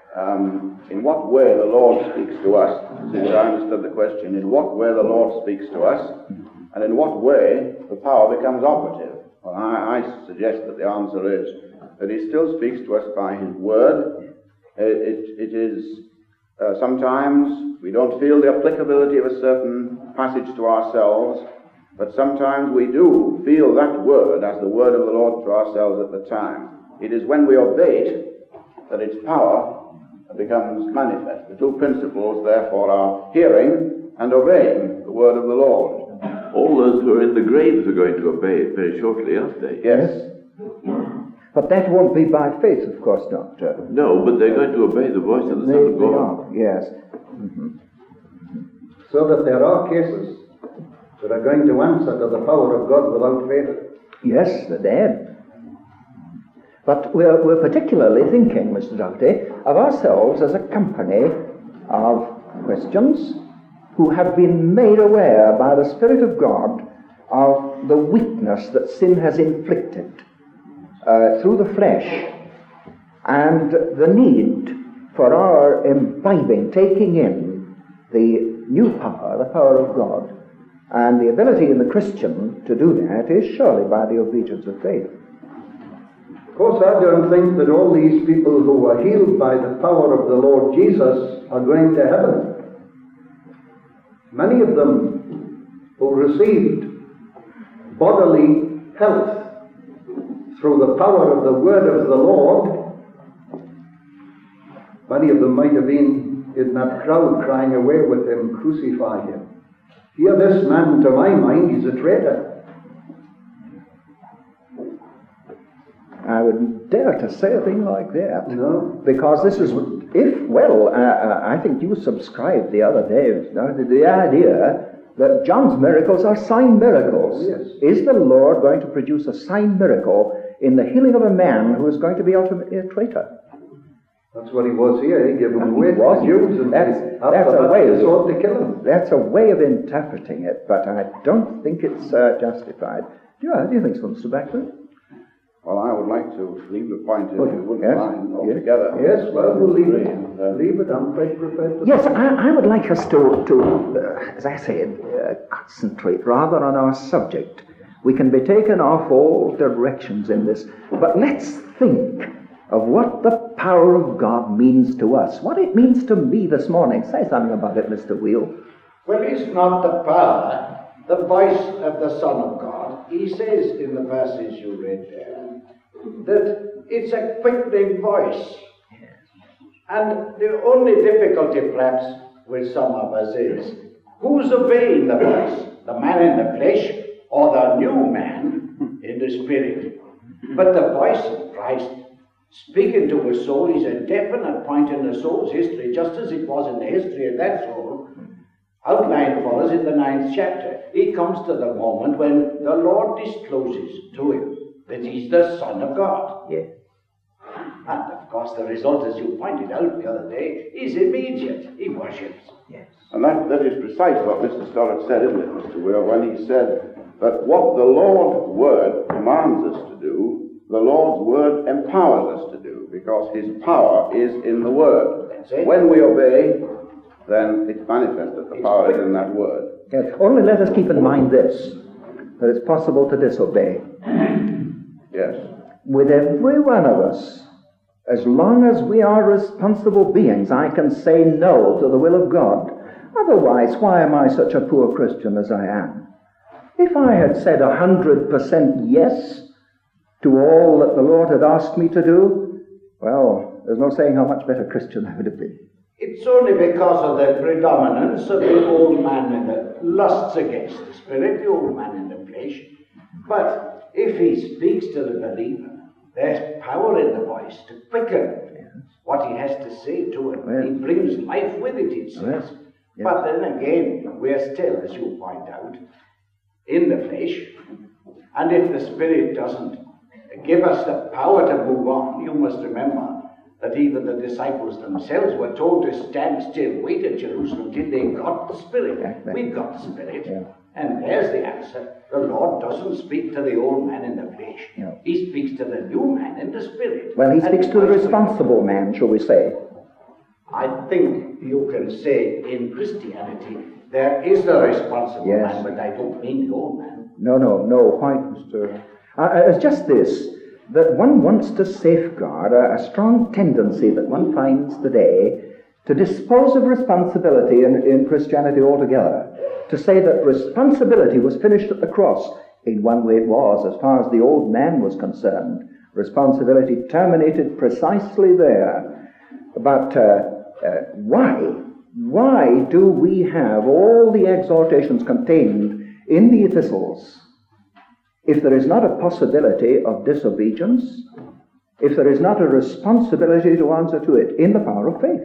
in what way the Lord speaks to us? Since I understood the question, in what way the Lord speaks to us, and in what way the power becomes operative? Well, I suggest that the answer is that he still speaks to us by his word. It is sometimes we don't feel the applicability of a certain passage to ourselves, but sometimes we do feel that word as the word of the Lord to ourselves at the time. It is when we obey it that its power becomes manifest. The two principles, therefore, are hearing and obeying the word of the Lord. All those who are in the graves are going to obey it very shortly, aren't they? Yes. But that won't be by faith, of course, Doctor. No, but they're going to obey the voice of the Son of They God. are, yes. So that there are cases that are going to answer to the power of God without faith. Yes, the dead. But we're particularly thinking, Mr. Doherty, of ourselves as a company of Christians who have been made aware by the Spirit of God of the weakness that sin has inflicted through the flesh, and the need for our imbibing, taking in the new power, the power of God. And the ability in the Christian to do that is surely by the obedience of faith. Of course, I don't think that all these people who were healed by the power of the Lord Jesus are going to heaven. Many of them who received bodily health through the power of the word of the Lord, many of them might have been in that crowd crying away with him, crucify him. Here, this man, to my mind, he's a traitor. I wouldn't dare to say a thing like that. No. Because this is, I think you subscribed the other day, to the idea that John's miracles are sign miracles. Yes. Is the Lord going to produce a sign miracle in the healing of a man who is going to be ultimately a traitor? That's what he was here. He gave him away to was. the Jews, and That's after a that way. they sought to kill him. That's a way of interpreting it, but I don't think it's justified. Do you think so, Mr. Blackburn? Well, I would like to leave the point, if you wouldn't Yes. mind, altogether. Yes, well, we'll leave it. And, Leave it. I'm quite prepared to. Yes, I would like us to as I said, concentrate rather on our subject. We can be taken off all directions in this, but let's think of what the power of God means to us, what it means to me this morning. Say something about it, Mr. Wheel. Well, is not the power the voice of the Son of God? He says in the passage you read there that it's a quickening voice. And the only difficulty perhaps with some of us is, who's obeying the voice? The man in the flesh or the new man in the spirit? But the voice of Christ speaking to a soul is a definite point in the soul's history, just as it was in the history of that soul, outlined for us in the 9th chapter. It comes to the moment when the Lord discloses to him that he's the Son of God. Yes. And of course the result, as you pointed out the other day, is immediate. He worships. Yes. And that is precisely what Mr. Stoddart said, isn't it, Mr. Weir, when he said that what the Lord's Word commands us to do, the Lord's Word empowers us to do, because His power is in the Word. That's it. When we obey, then it's manifest that the power is in that Word. Yes. Only let us keep in mind this, that it's possible to disobey. Yes. With every one of us, as long as we are responsible beings, I can say no to the will of God. Otherwise, why am I such a poor Christian as I am? If I had said 100% yes to all that the Lord had asked me to do, well, there's no saying how much better Christian I would have been. It's only because of the predominance of the old man in the lusts against the spirit, the old man in the flesh. But if he speaks to the believer, there's power in the voice to quicken what he has to say to him. Well, he brings life with it says. Well, yes. But then again, we are still, as you point out, in the flesh. And if the Spirit doesn't give us the power to move on, you must remember that even the disciples themselves were told to stand still, wait at Jerusalem till they got the Spirit. Exactly. We got the Spirit. Yeah. And there's the answer. The Lord doesn't speak to the old man in the flesh. No. He speaks to the new man in the Spirit. Well, he And speaks to the responsible man, shall we say. I think you can say in Christianity there is a responsible Yes. man, but I don't mean the old man. No, quite, Mr. It's just this, that one wants to safeguard a strong tendency that one finds today to dispose of responsibility in Christianity altogether. To say that responsibility was finished at the cross. In one way it was, as far as the old man was concerned. Responsibility terminated precisely there. But why? Why do we have all the exhortations contained in the epistles if there is not a possibility of disobedience, if there is not a responsibility to answer to it in the power of faith?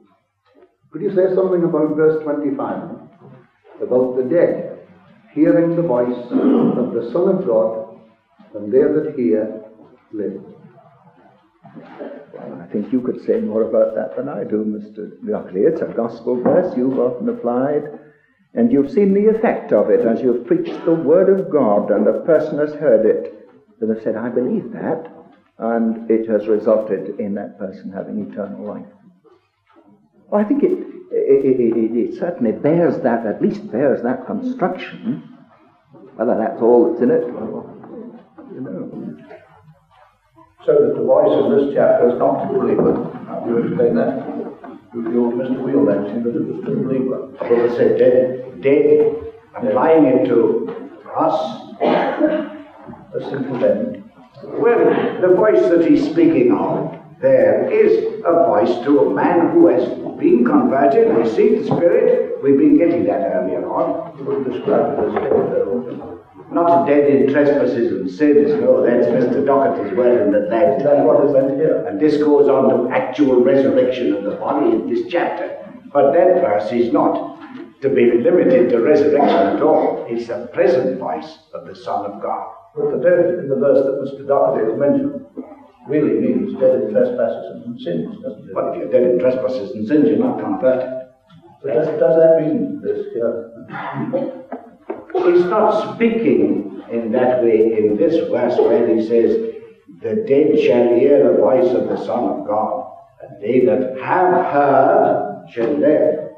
Could you say something about verse 25? About the dead hearing the voice of the Son of God and they that hear live. Well, I think you could say more about that than I do, Mr. Buckley. It's a gospel verse you've often applied, and you've seen the effect of it as you've preached the Word of God, and a person has heard it that has said, I believe that, and it has resulted in that person having eternal life. Well, I think it certainly bears that, at least bears that construction. Whether that's all that's in it, well, you know. So that the voice in this chapter is not to the believer. How do you explain that? The old Mr. Wheel mentioned that it was to the believer. Well, it's a dead, applying it to us. A simple then. Well, the voice that he's speaking of there is a voice to a man who has been converted, received the Spirit. We've been getting that earlier on. You would describe it as dead though. Not dead in trespasses and sins. No, that's Mr. Doherty's word in that. That's what is meant here. And this goes on to actual resurrection of the body in this chapter. But that verse is not to be limited to resurrection at all. It's the present voice of the Son of God. But the dead in the verse that Mr. Doherty has mentioned really means dead in trespasses and sins, doesn't it? But if you're dead in trespasses and sins, you're not converted. So does that mean this here? He's not speaking in that way in this verse where he says, the dead shall hear the voice of the Son of God, and they that have heard shall live.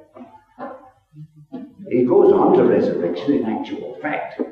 He goes on to resurrection in actual fact.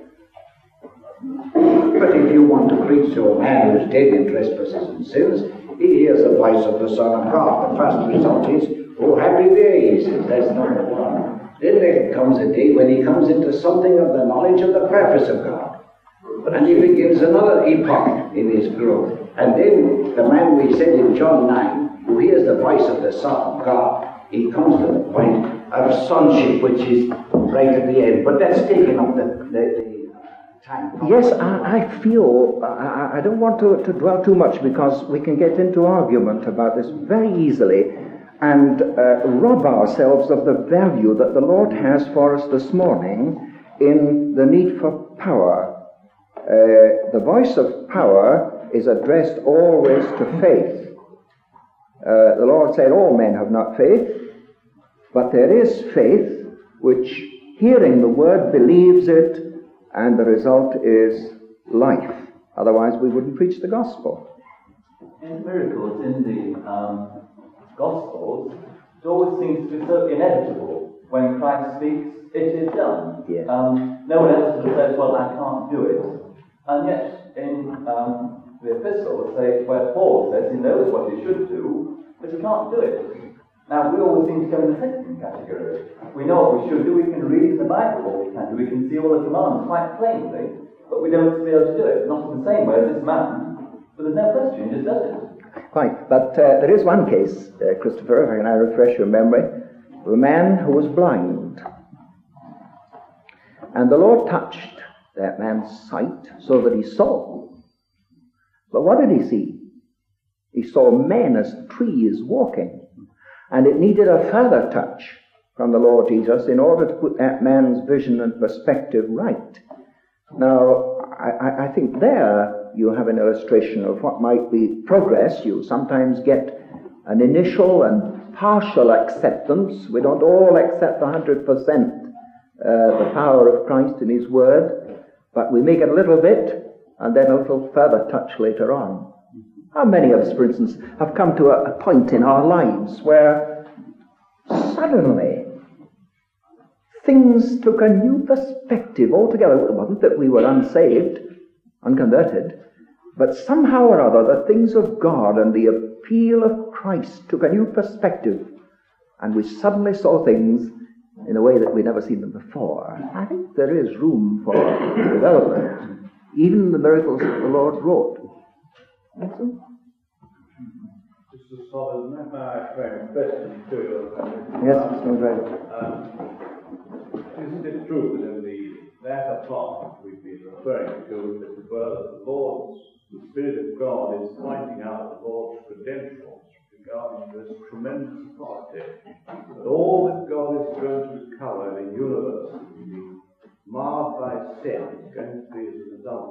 But if you want to preach to a man who is dead in trespasses and sins, he hears the voice of the Son of God. The first result is, oh, happy day, he says. That's number one. Then there comes a day when he comes into something of the knowledge of the purpose of God. And he begins another epoch in his growth. And then the man we said in John 9, who hears the voice of the Son of God, he comes to the point of sonship, which is right at the end. But that's taking up the time. Yes, I feel, I don't want to dwell too much because we can get into argument about this very easily and rob ourselves of the value that the Lord has for us this morning in the need for power. The voice of power is addressed always to faith. The Lord said, all men have not faith, but there is faith which, hearing the word, believes it, and the result is life. Otherwise we wouldn't preach the gospel. In miracles, in the Gospels, it always seems to be so inevitable. When Christ speaks, it is done. Yeah. No one else sort of says, well, I can't do it. And yet, in the epistles, where Paul says he knows what he should do, but he can't do it. Now, we always seem to come in the second category. We know what we should do, we can read in the Bible what we can do, we can see all the commands quite plainly, but we don't be able to do it. Not in the same way as this man, but there's no question, he just does it. Quite, but there is one case, Christopher, if I refresh your memory, of a man who was blind. And the Lord touched that man's sight so that he saw. But what did he see? He saw men as trees walking. And it needed a further touch from the Lord Jesus in order to put that man's vision and perspective right. Now, I think there you have an illustration of what might be progress. You sometimes get an initial and partial acceptance. We don't all accept 100% the power of Christ in His Word, but we make it a little bit and then a little further touch later on. How many of us, for instance, have come to a point in our lives where suddenly things took a new perspective altogether? It wasn't that we were unsaved, unconverted, but somehow or other the things of God and the appeal of Christ took a new perspective, and we suddenly saw things in a way that we'd never seen them before. I think there is room for development, even the miracles that the Lord wrought. Just a solid, my friend, question to you. Yes, Mr. McGregor. Isn't it true that in the latter part we've been referring to, that the Lord's, the Spirit of God is pointing out the Lord's credentials regarding this tremendous authority, that all that God is going to recover in the universe will be marred by sin, is going to be as a result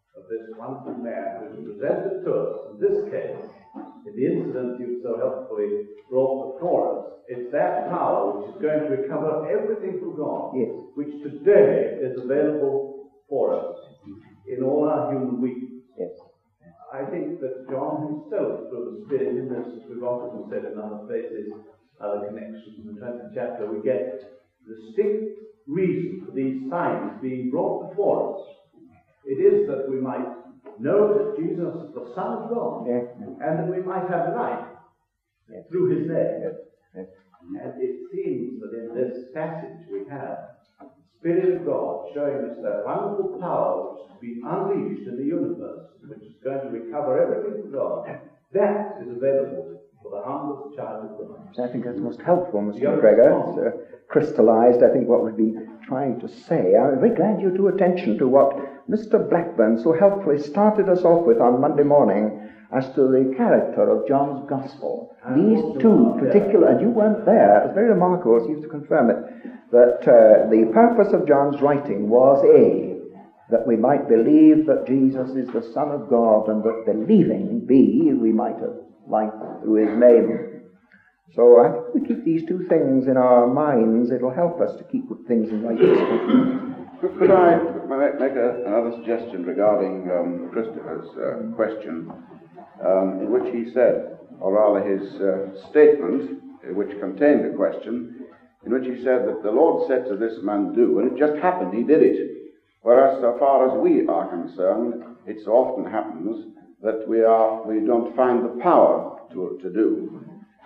of this wonderful man who is presented to us, in this case, in the incident you've so helpfully brought before us. It's that power which is going to recover everything from God, Yes. which today is available for us in all our human weakness. Yes. I think that John himself, through the Spirit, in this, as we've often said in other places, other connections in the 20th chapter, we get distinct reason for these signs being brought before us. It is that we might know that Jesus is the Son of God, Yes. and that we might have life Yes. through his name. Yes. Yes. And it seems that in this passage we have the Spirit of God showing us that wonderful power which has been unleashed in the universe, which is going to recover everything from God. That is available for the humblest child of God. I think that's most helpful, Mr. The McGregor. It's crystallized, I think, what we've been trying to say. I'm very glad you drew attention to what Mr. Blackburn so helpfully started us off with on Monday morning as to the character of John's Gospel. These two particular, and you weren't there, it's very remarkable, so you have to confirm it, that the purpose of John's writing was that we might believe that Jesus is the Son of God, and that believing, we might have life through his name. So I think if we keep these two things in our minds, it'll help us to keep things in right perspective. Could I make another suggestion regarding Christopher's question, in which he said, or rather his statement, which contained a question, in which he said that the Lord said to this man, do, and it just happened, he did it. Whereas so far as we are concerned, it so often happens that we don't find the power to do.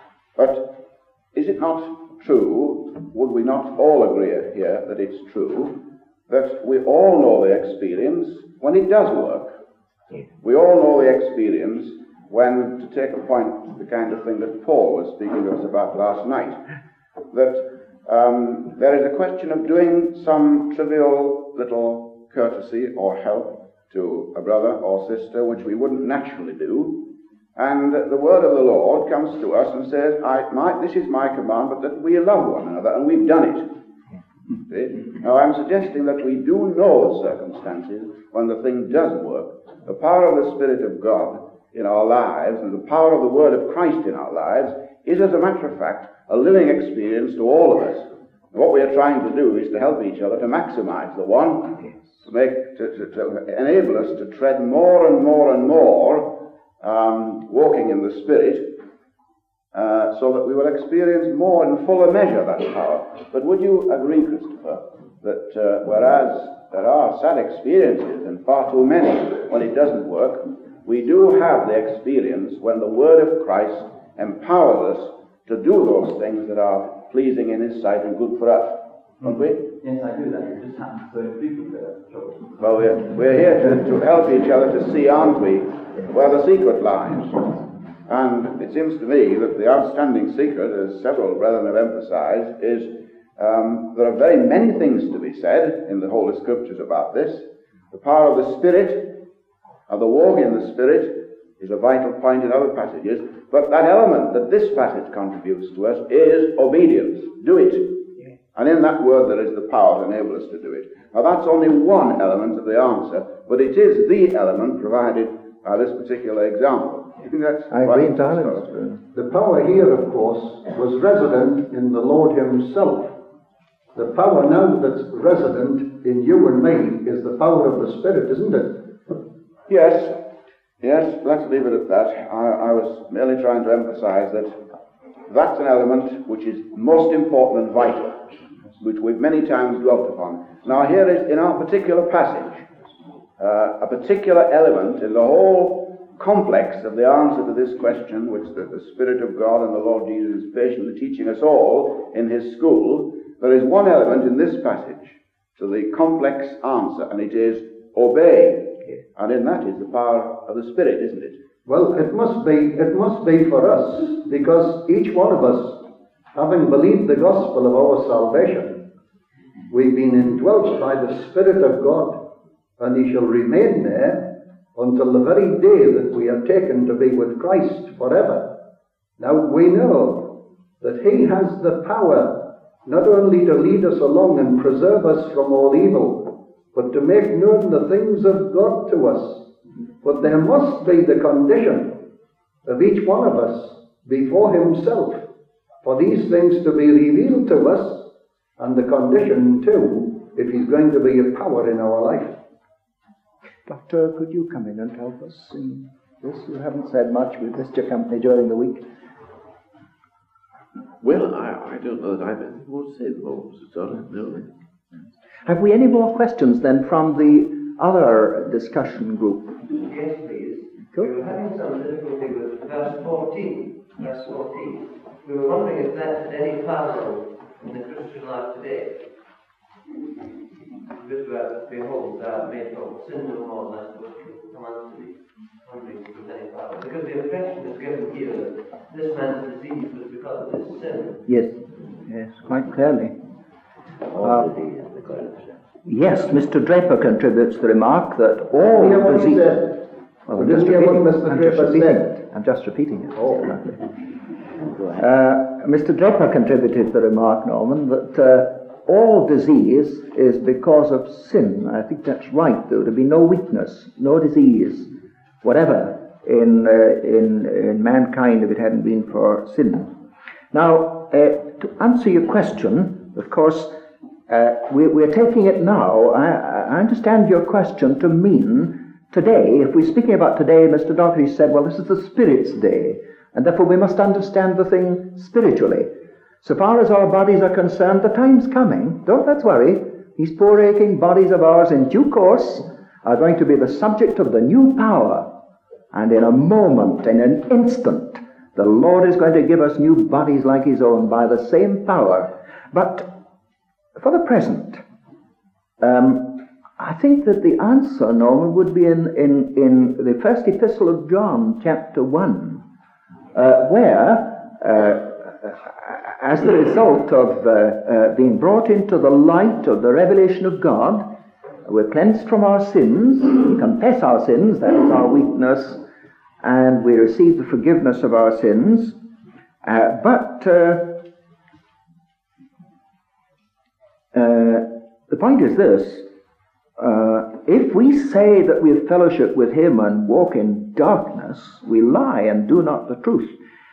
But is it not true, would we not all agree here that it's true, that we all know the experience when it does work? We all know the experience when, to take a point, the kind of thing that Paul was speaking to us about last night, that there is a question of doing some trivial little courtesy or help to a brother or sister, which we wouldn't naturally do, and the word of the Lord comes to us and says, this is my command, but that we love one another, and we've done it. See? Now I'm suggesting that we do know the circumstances when the thing does work. The power of the Spirit of God in our lives, and the power of the Word of Christ in our lives, is, as a matter of fact, a living experience to all of us. And what we are trying to do is to help each other to maximize the one, to enable us to tread more and more and more, walking in the Spirit, so that we will experience more in fuller measure that power. But would you agree, Christopher, that whereas there are sad experiences, and far too many, when it doesn't work, we do have the experience when the Word of Christ empowers us to do those things that are pleasing in His sight and good for us? Don't we? Yes, I do that. It just happens so infrequently. Well, we're here to help each other to see, aren't we, where the secret lies. And it seems to me that the outstanding secret, as several brethren have emphasized, is there are very many things to be said in the Holy Scriptures about this. The power of the Spirit, of the walk in the Spirit, is a vital point in other passages. But that element that this passage contributes to us is obedience. Do it. And in that word there is the power to enable us to do it. Now that's only one element of the answer, but it is the element provided by this particular example. You think that's I agree entirely. The power here, of course, was resident in the Lord Himself. The power now that's resident in you and me is the power of the Spirit, isn't it? Yes, let's leave it at that. I was merely trying to emphasize that that's an element which is most important and vital, which we've many times dwelt upon. Now here is, in our particular passage, a particular element in the whole complex of the answer to this question, which the Spirit of God and the Lord Jesus is patiently teaching us all in His school. There is one element in this passage to the complex answer, and it is obey. And in that is the power of the Spirit, isn't it? Well, it must be for us, because each one of us, having believed the gospel of our salvation, we've been indwelt by the Spirit of God, and He shall remain there until the very day that we are taken to be with Christ forever. Now, we know that He has the power not only to lead us along and preserve us from all evil, but to make known the things of God to us. But there must be the condition of each one of us before himself for these things to be revealed to us, and the condition too, if he's going to be a power in our life. Doctor, could you come in and help us in this? You haven't said much. We've missed your company during the week. Well, I don't know that I've anything more to say at the moment, Mr. Stoddard. No. Have we any more questions then from the other discussion group? Yes, please. Cool. We were having some difficulty with verse 14. Verse 14. We were wondering if that had any parallel in the Christian life today. This word, behold, thou art made whole, sin no more, and that's what you come unto thee. Wondering if there's any parallel. Because the impression is given here that this man's disease was because of his sin. Yes, quite clearly. Yes, Mr. Draper contributes the remark that all disease... Well, I'm just repeating it. Oh. Mr. Draper contributed the remark, Norman, that all disease is because of sin. I think that's right. There would be no weakness, no disease, whatever, in mankind if it hadn't been for sin. Now, to answer your question, of course, we're taking it now. I understand your question to mean today. If we're speaking about today, Mr. Doherty said, well, this is the Spirit's day, and therefore we must understand the thing spiritually. So far as our bodies are concerned, the time's coming. Don't let's worry. These poor aching bodies of ours in due course are going to be the subject of the new power. And in a moment, in an instant, the Lord is going to give us new bodies like his own by the same power. But for the present, I think that the answer, Norman, would be in the first epistle of John, chapter 1, where, as the result of being brought into the light of the revelation of God, we're cleansed from our sins, we confess our sins, that is our weakness, and we receive the forgiveness of our sins. But the point is this. If we say that we have fellowship with him and walk in darkness, we lie and do not the truth.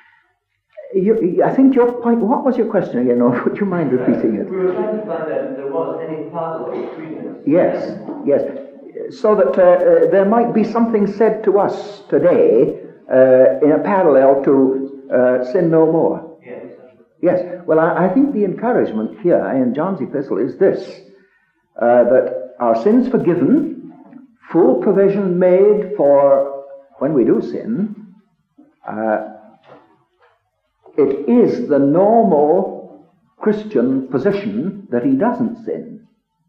I think your point, what was your question again, or would you mind repeating it? We were trying to find out if there was any parallel between us. Yes. So that there might be something said to us today in a parallel to sin no more. Yes. Well, I think the encouragement here in John's epistle is this, that our sins forgiven, full provision made for when we do sin. It is the normal Christian position that he doesn't sin.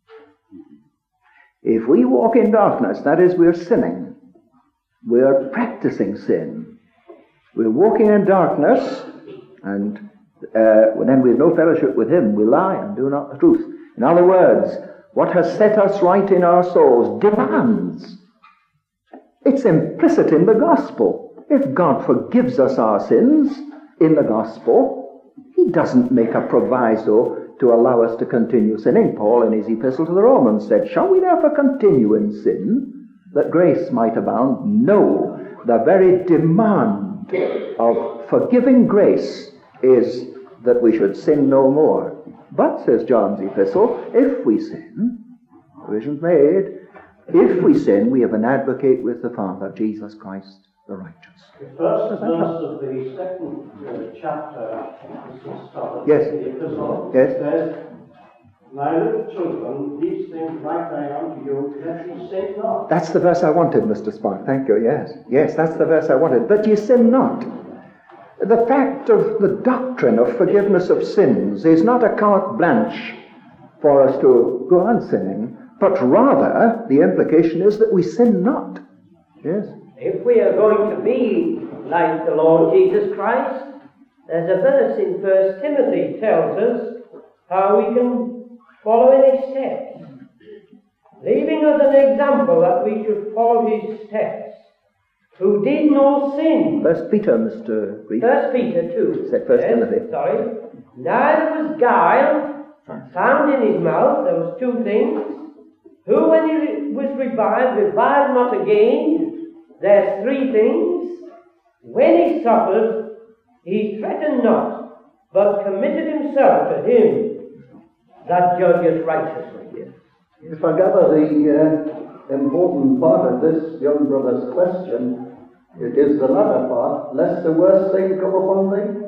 If we walk in darkness, that is, we're sinning. We're practicing sin. We're walking in darkness, and then we have no fellowship with him. We lie and do not the truth. In other words, what has set us right in our souls demands. It's implicit in the gospel. If God forgives us our sins in the gospel, he doesn't make a proviso to allow us to continue sinning. Paul, in his epistle to the Romans, said, shall we therefore continue in sin, that grace might abound? No. The very demand of forgiving grace is that we should sin no more. But, says John's epistle, if we sin, provision's made, if we sin, we have an advocate with the Father, Jesus Christ the righteous. The first verse of the second chapter, yes. The epistle, yes. says, my little children, these things write I unto you, that ye sin not. That's the verse I wanted, Mr. Spark. Thank you, yes. Yes, that's the verse I wanted. That ye sin not. The fact of the doctrine of forgiveness of sins is not a carte blanche for us to go on sinning, but rather the implication is that we sin not. Yes. If we are going to be like the Lord Jesus Christ, there's a verse in 1 Timothy tells us how we can follow in his steps, leaving us an example that we should follow his steps, who did no sin. 1 Peter, Mr. Reed. 1 Peter 2. Said 1 Timothy. Sorry. Neither was guile found in his mouth. There was two things. who, when he was reviled not again. There's three things. When he suffered, he threatened not, but committed himself to him that judges righteously. If I gather the important part of this young brother's question, it is the latter part, lest the worst thing come upon thee.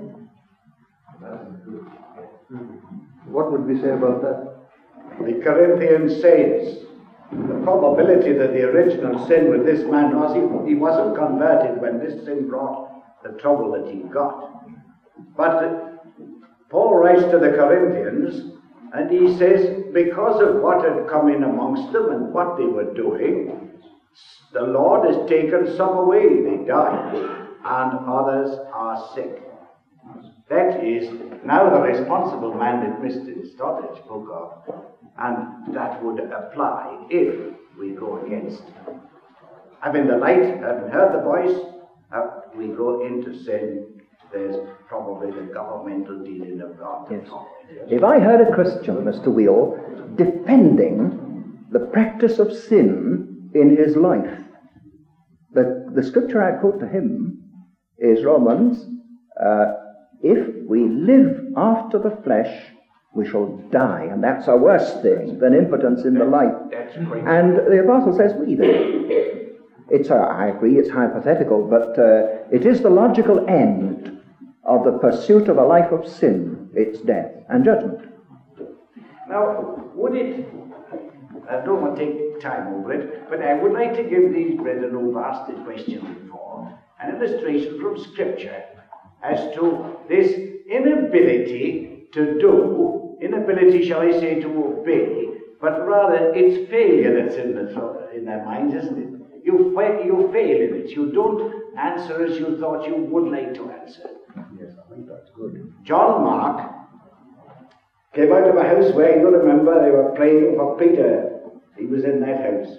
What would we say about that? The Corinthian saints, the probability that the original sin with this man was he wasn't converted when this sin brought the trouble that he got. But Paul writes to the Corinthians, and he says, because of what had come in amongst them and what they were doing, the Lord has taken some away, they died, and others are sick. That is now the responsible man that Mr. Stoddard spoke of, and that would apply if we go against having the light, having heard the voice, we go into sin. There's probably the governmental dealing of God. Yes. If I heard a Christian, Mr. Wheel, defending the practice of sin in his life, the scripture I quote to him is Romans, if we live after the flesh, we shall die, and that's a worse thing than impotence in the light. And the apostle says we do. I agree, it's hypothetical, but it is the logical end of the pursuit of a life of sin. It's death and judgment. Now, I don't want to take time over it, but I would like to give these brethren who've asked this question before an illustration from Scripture as to this inability to do, inability, shall I say, to obey, but rather it's failure that's in their minds, isn't it? You fail in it. You don't answer as you thought you would like to answer. Yes, I think that's good. John Mark came out of a house where, you remember, they were praying for Peter. He was in that house.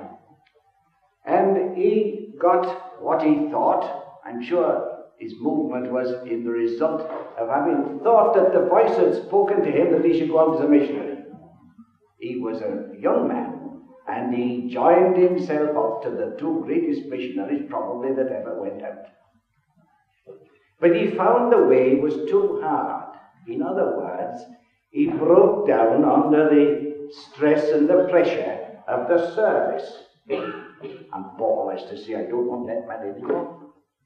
And he got what he thought. I'm sure his movement was in the result of having thought that the voice had spoken to him that he should go out as a missionary. He was a young man, and he joined himself up to the two greatest missionaries probably that ever went out. But he found the way was too hard. In other words, he broke down under the stress and the pressure of the service. And Paul has to say, I don't want that man anymore.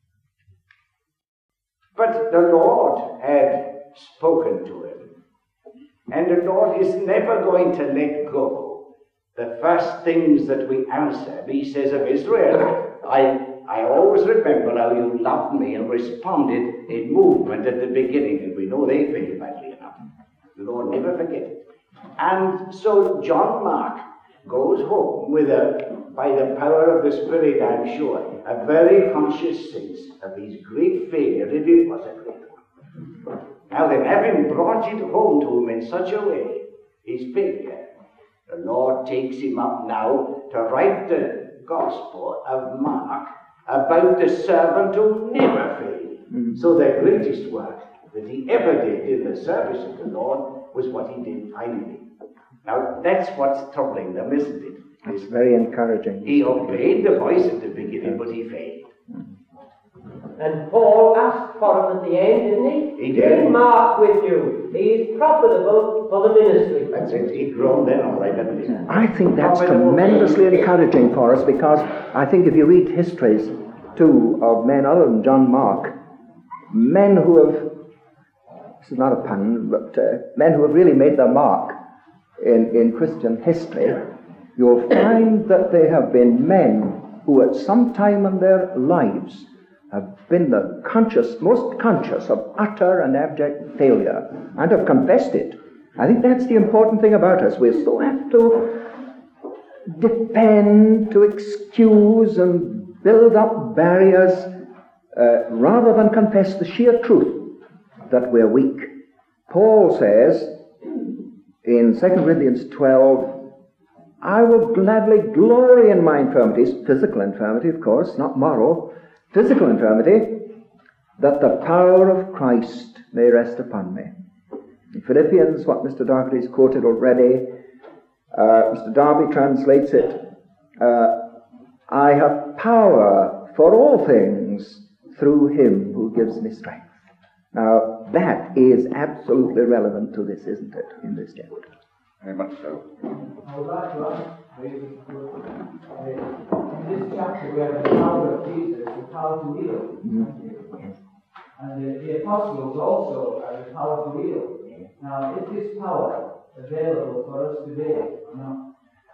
But the Lord had spoken to him. And the Lord is never going to let go the first things that we answer. He says of Israel, I always remember how you loved me and responded in movement at the beginning, and we know they failed badly enough. The Lord never forget it. And so John Mark goes home with by the power of the Spirit, I'm sure, a very conscious sense of his great failure, and it was a great one. Now then, having brought it home to him in such a way, his failure, the Lord takes him up now to write the Gospel of Mark about the servant who never failed. So the greatest work that he ever did in the service of the Lord was what he did finally. Now that's what's troubling them, isn't it? It's very encouraging. He obeyed the voice at the beginning, but he failed. And Paul asked for him at the end, didn't he? He did. Bring Mark with you. He is profitable for the ministry. That's it. He'd grown then, all right, hadn't he? I think that's tremendously encouraging for us, because I think if you read histories, too, of men other than John Mark, men who have, this is not a pun, but men who have really made their mark in Christian history, you'll find that they have been men who at some time in their lives have been the most conscious of utter and abject failure, and have confessed it. I think that's the important thing about us. We still have to defend, to excuse, and build up barriers, rather than confess the sheer truth that we're weak. Paul says in 2 Corinthians 12, I will gladly glory in my infirmities, physical infirmity, of course, not moral, physical infirmity, that the power of Christ may rest upon me. In Philippians, what Mr. Doherty's quoted already, Mr. Darby translates it, I have power for all things through him who gives me strength. Now, that is absolutely relevant to this, isn't it, in this chapter? Very much so. I would like to ask, in this chapter we have the power of Jesus, the power to heal. And the apostles also have the power to heal. Now, is this power available for us today or not?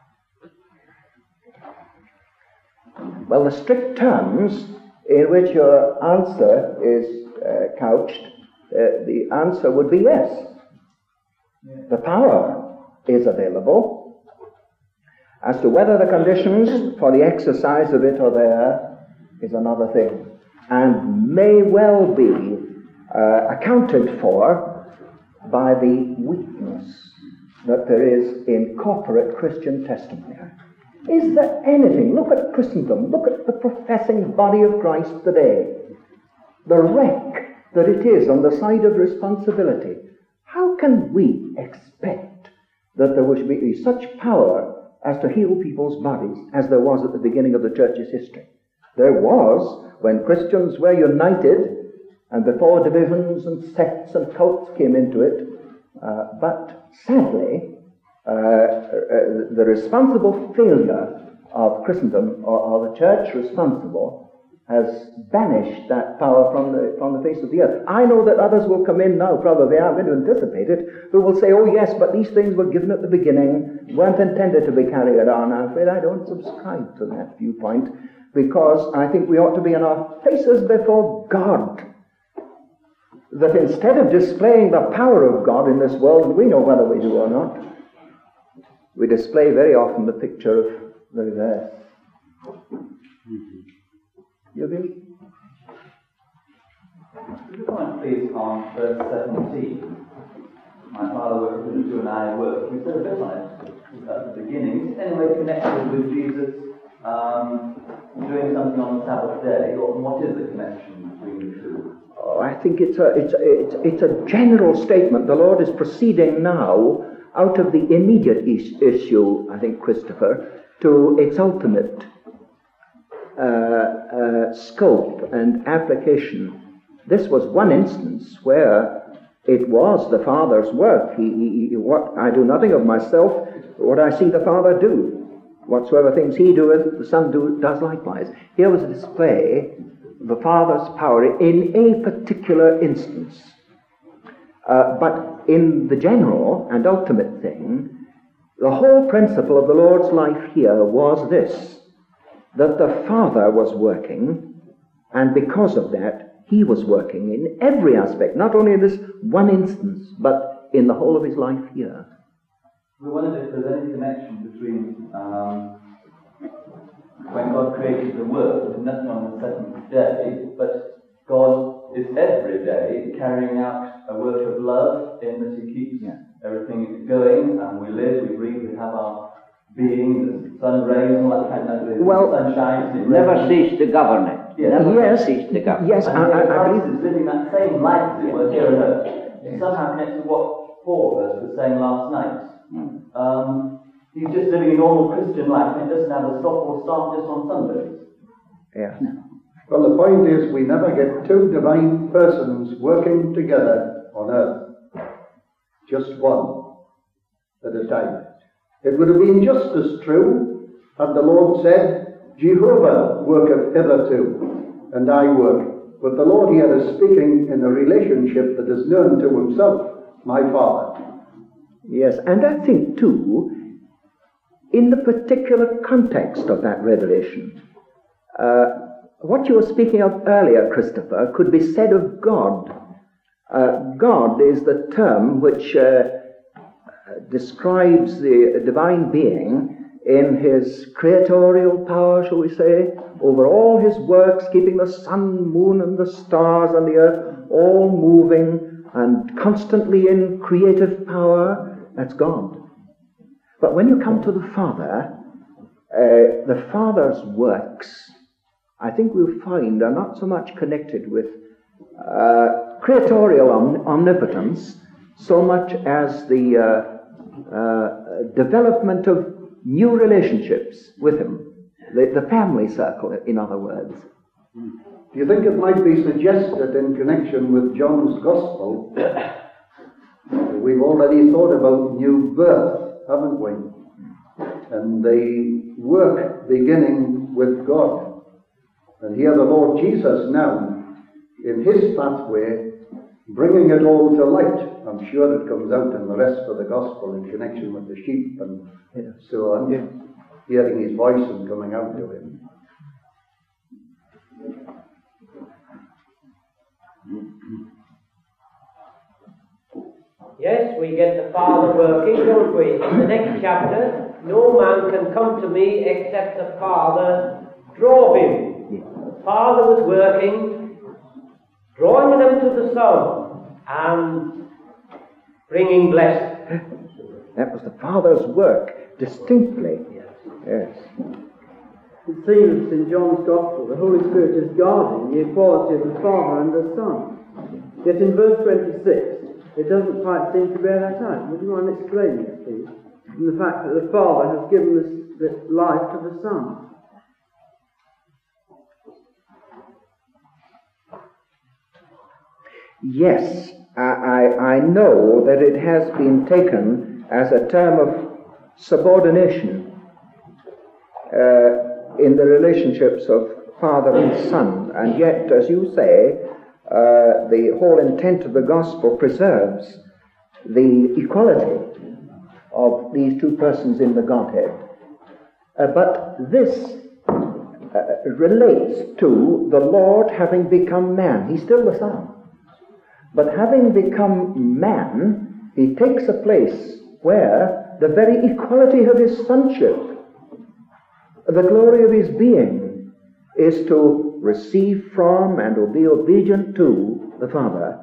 Well, the strict terms in which your answer is couched, the answer would be yes. The power is available. As to whether the conditions for the exercise of it are there is another thing, and may well be accounted for by the weakness that there is in corporate Christian testimony. Is there anything, look at Christendom, look at the professing body of Christ today, the wreck that it is on the side of responsibility. How can we expect that there would be such power as to heal people's bodies as there was at the beginning of the church's history? There was, when Christians were united, and before divisions and sects and cults came into it, but sadly, the responsible failure of Christendom, or the church responsible, has banished that power from the face of the earth. I know that others will come in now, probably, I'm going to anticipate it, who will say, oh yes, but these things were given at the beginning, weren't intended to be carried on. I'm afraid I don't subscribe to that viewpoint, because I think we ought to be on our faces before God, that instead of displaying the power of God in this world, and we know whether we do or not, we display very often the picture of the reverse. You agree? Could you comment please on verse 17? My father worked with you and I work. We said a bit on it at the beginning. Is it anyway connected with Jesus doing something on the Sabbath day, or what is the connection between the two? Oh, I think it's a general statement. The Lord is proceeding now out of the immediate issue, I think, Christopher, to its ultimate scope and application. This was one instance where it was the Father's work. What I do nothing of myself, what I see the Father do. Whatsoever things he doeth, the Son does likewise. Here was a display of the Father's power in a particular instance. But in the general and ultimate thing, the whole principle of the Lord's life here was this, that the Father was working, and because of that, he was working in every aspect, not only in this one instance, but in the whole of his life here. We wondered if there's any connection between when God created the world, nothing on the seventh day, but God is every day carrying out a work of love in that he keeps everything going, and we live, we breathe, we have our being, the sun rays and all that kind of thing. Well, the sun shines, it never cease to govern it. Yes. Never cease to govern. Yes, and I Christ is living that same life as it was here on earth. It somehow connects to what Paul was saying last night. He's just living a normal Christian life, and it doesn't have a stop or start just on Sundays. Yeah. Well, the point is, we never get two divine persons working together on earth. Just one at a time. It would have been just as true had the Lord said, Jehovah worketh hitherto, and I work. But the Lord here is speaking in a relationship that is known to himself, my Father. Yes, and I think too, in the particular context of that revelation, what you were speaking of earlier, Christopher, could be said of God. God is the term which describes the divine being in his creatorial power, shall we say, over all his works, keeping the sun, moon, and the stars and the earth all moving and constantly in creative power. That's God. But when you come to the Father's works, I think we'll find are not so much connected with creatorial omnipotence, so much as the development of new relationships with him. The family circle, in other words. Do you think it might be suggested in connection with John's Gospel, we've already thought about new birth, haven't we? And the work beginning with God. And here the Lord Jesus now, in his pathway, bringing it all to light. I'm sure it comes out in the rest of the Gospel in connection with the sheep and so on. Yeah. Hearing his voice and coming out to him. Yes, we get the Father working, don't we? In the next chapter, no man can come to me except the Father drove him. The Father was working, drawing them to the Son, and bringing blessing. That was the Father's work, distinctly. Yes. It seems in John's Gospel the Holy Spirit is guarding the equality of the Father and the Son. Yet in verse 26, it doesn't quite seem to bear that out. Would you mind explaining it, please? And the fact that the Father has given this life to the Son. Yes, I know that it has been taken as a term of subordination in the relationships of Father and Son, and yet, as you say, the whole intent of the Gospel preserves the equality of these two persons in the Godhead. But this relates to the Lord having become man. He's still the Son. But having become man, he takes a place where the very equality of his sonship, the glory of his being, is to receive from and be obedient to the Father.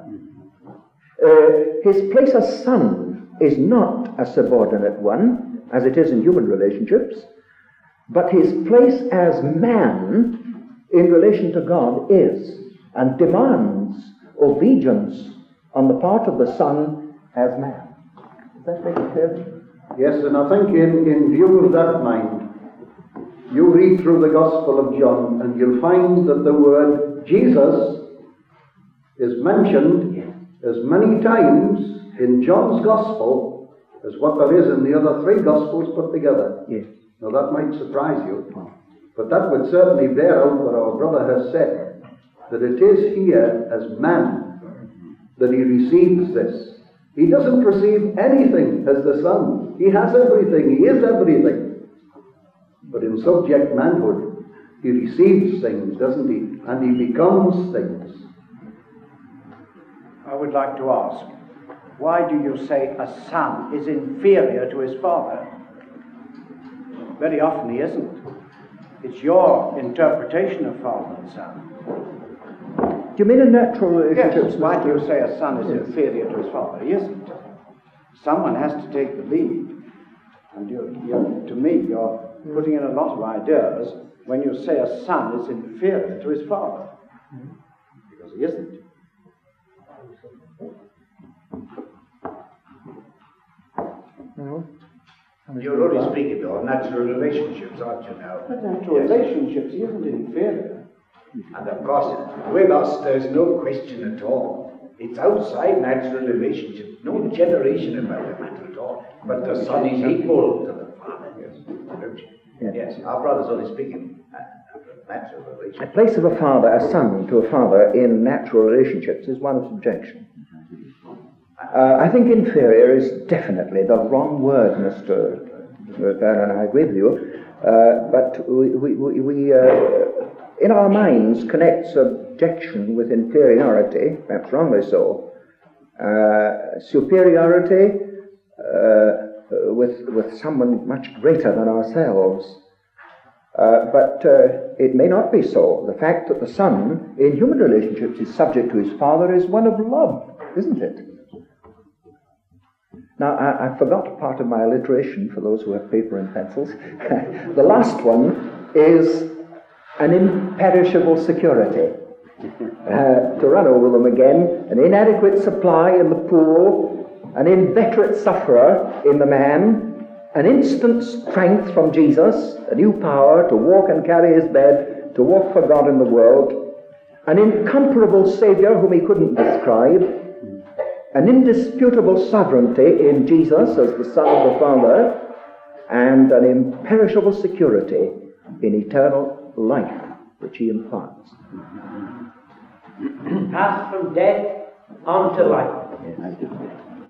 His place as Son is not a subordinate one, as it is in human relationships, but his place as man in relation to God is, and demands, obedience on the part of the Son as man. Does that make it clear? Yes, and I think in view of that mind, you read through the Gospel of John and you'll find that the word Jesus is mentioned as many times in John's Gospel as what there is in the other three Gospels put together. Yes. Now that might surprise you, but that would certainly bear out what our brother has said, that it is here as man that he receives this. He doesn't receive anything as the Son. He has everything. He is everything. But in subject manhood, he receives things, doesn't he? And he becomes things. I would like to ask, why do you say a son is inferior to his father? Very often he isn't. It's your interpretation of father and son. Do you mean in natural relationships? Yes, why do you say a son is inferior to his father? He isn't. Someone has to take the lead. And to me, you're putting in a lot of ideas when you say a son is inferior to his father. Because he isn't. No. You're only speaking of natural relationships, aren't you now? But natural relationships, he isn't inferior. And of course, with us, there's no question at all. It's outside natural relationships. No generation about the matter at all. But the son is equal to the father. Yes. Yes, our brother's only speaking natural relationships. The place of a father, a son to a father in natural relationships is one of subjection. I think inferior is definitely the wrong word, Mr. Byrne, and I agree with you. But we in our minds connect subjection with inferiority, perhaps wrongly so. Superiority with someone much greater than ourselves. But it may not be so. The fact that the son in human relationships is subject to his father is one of love, isn't it? Now, I forgot part of my alliteration for those who have paper and pencils. The last one is an imperishable security. To run over them again, an inadequate supply in the poor, an inveterate sufferer in the man, an instant strength from Jesus, a new power to walk and carry his bed, to walk for God in the world, an incomparable Saviour whom he couldn't describe, an indisputable sovereignty in Jesus as the Son of the Father, and an imperishable security in eternal life which he imparts. Pass from death on to life.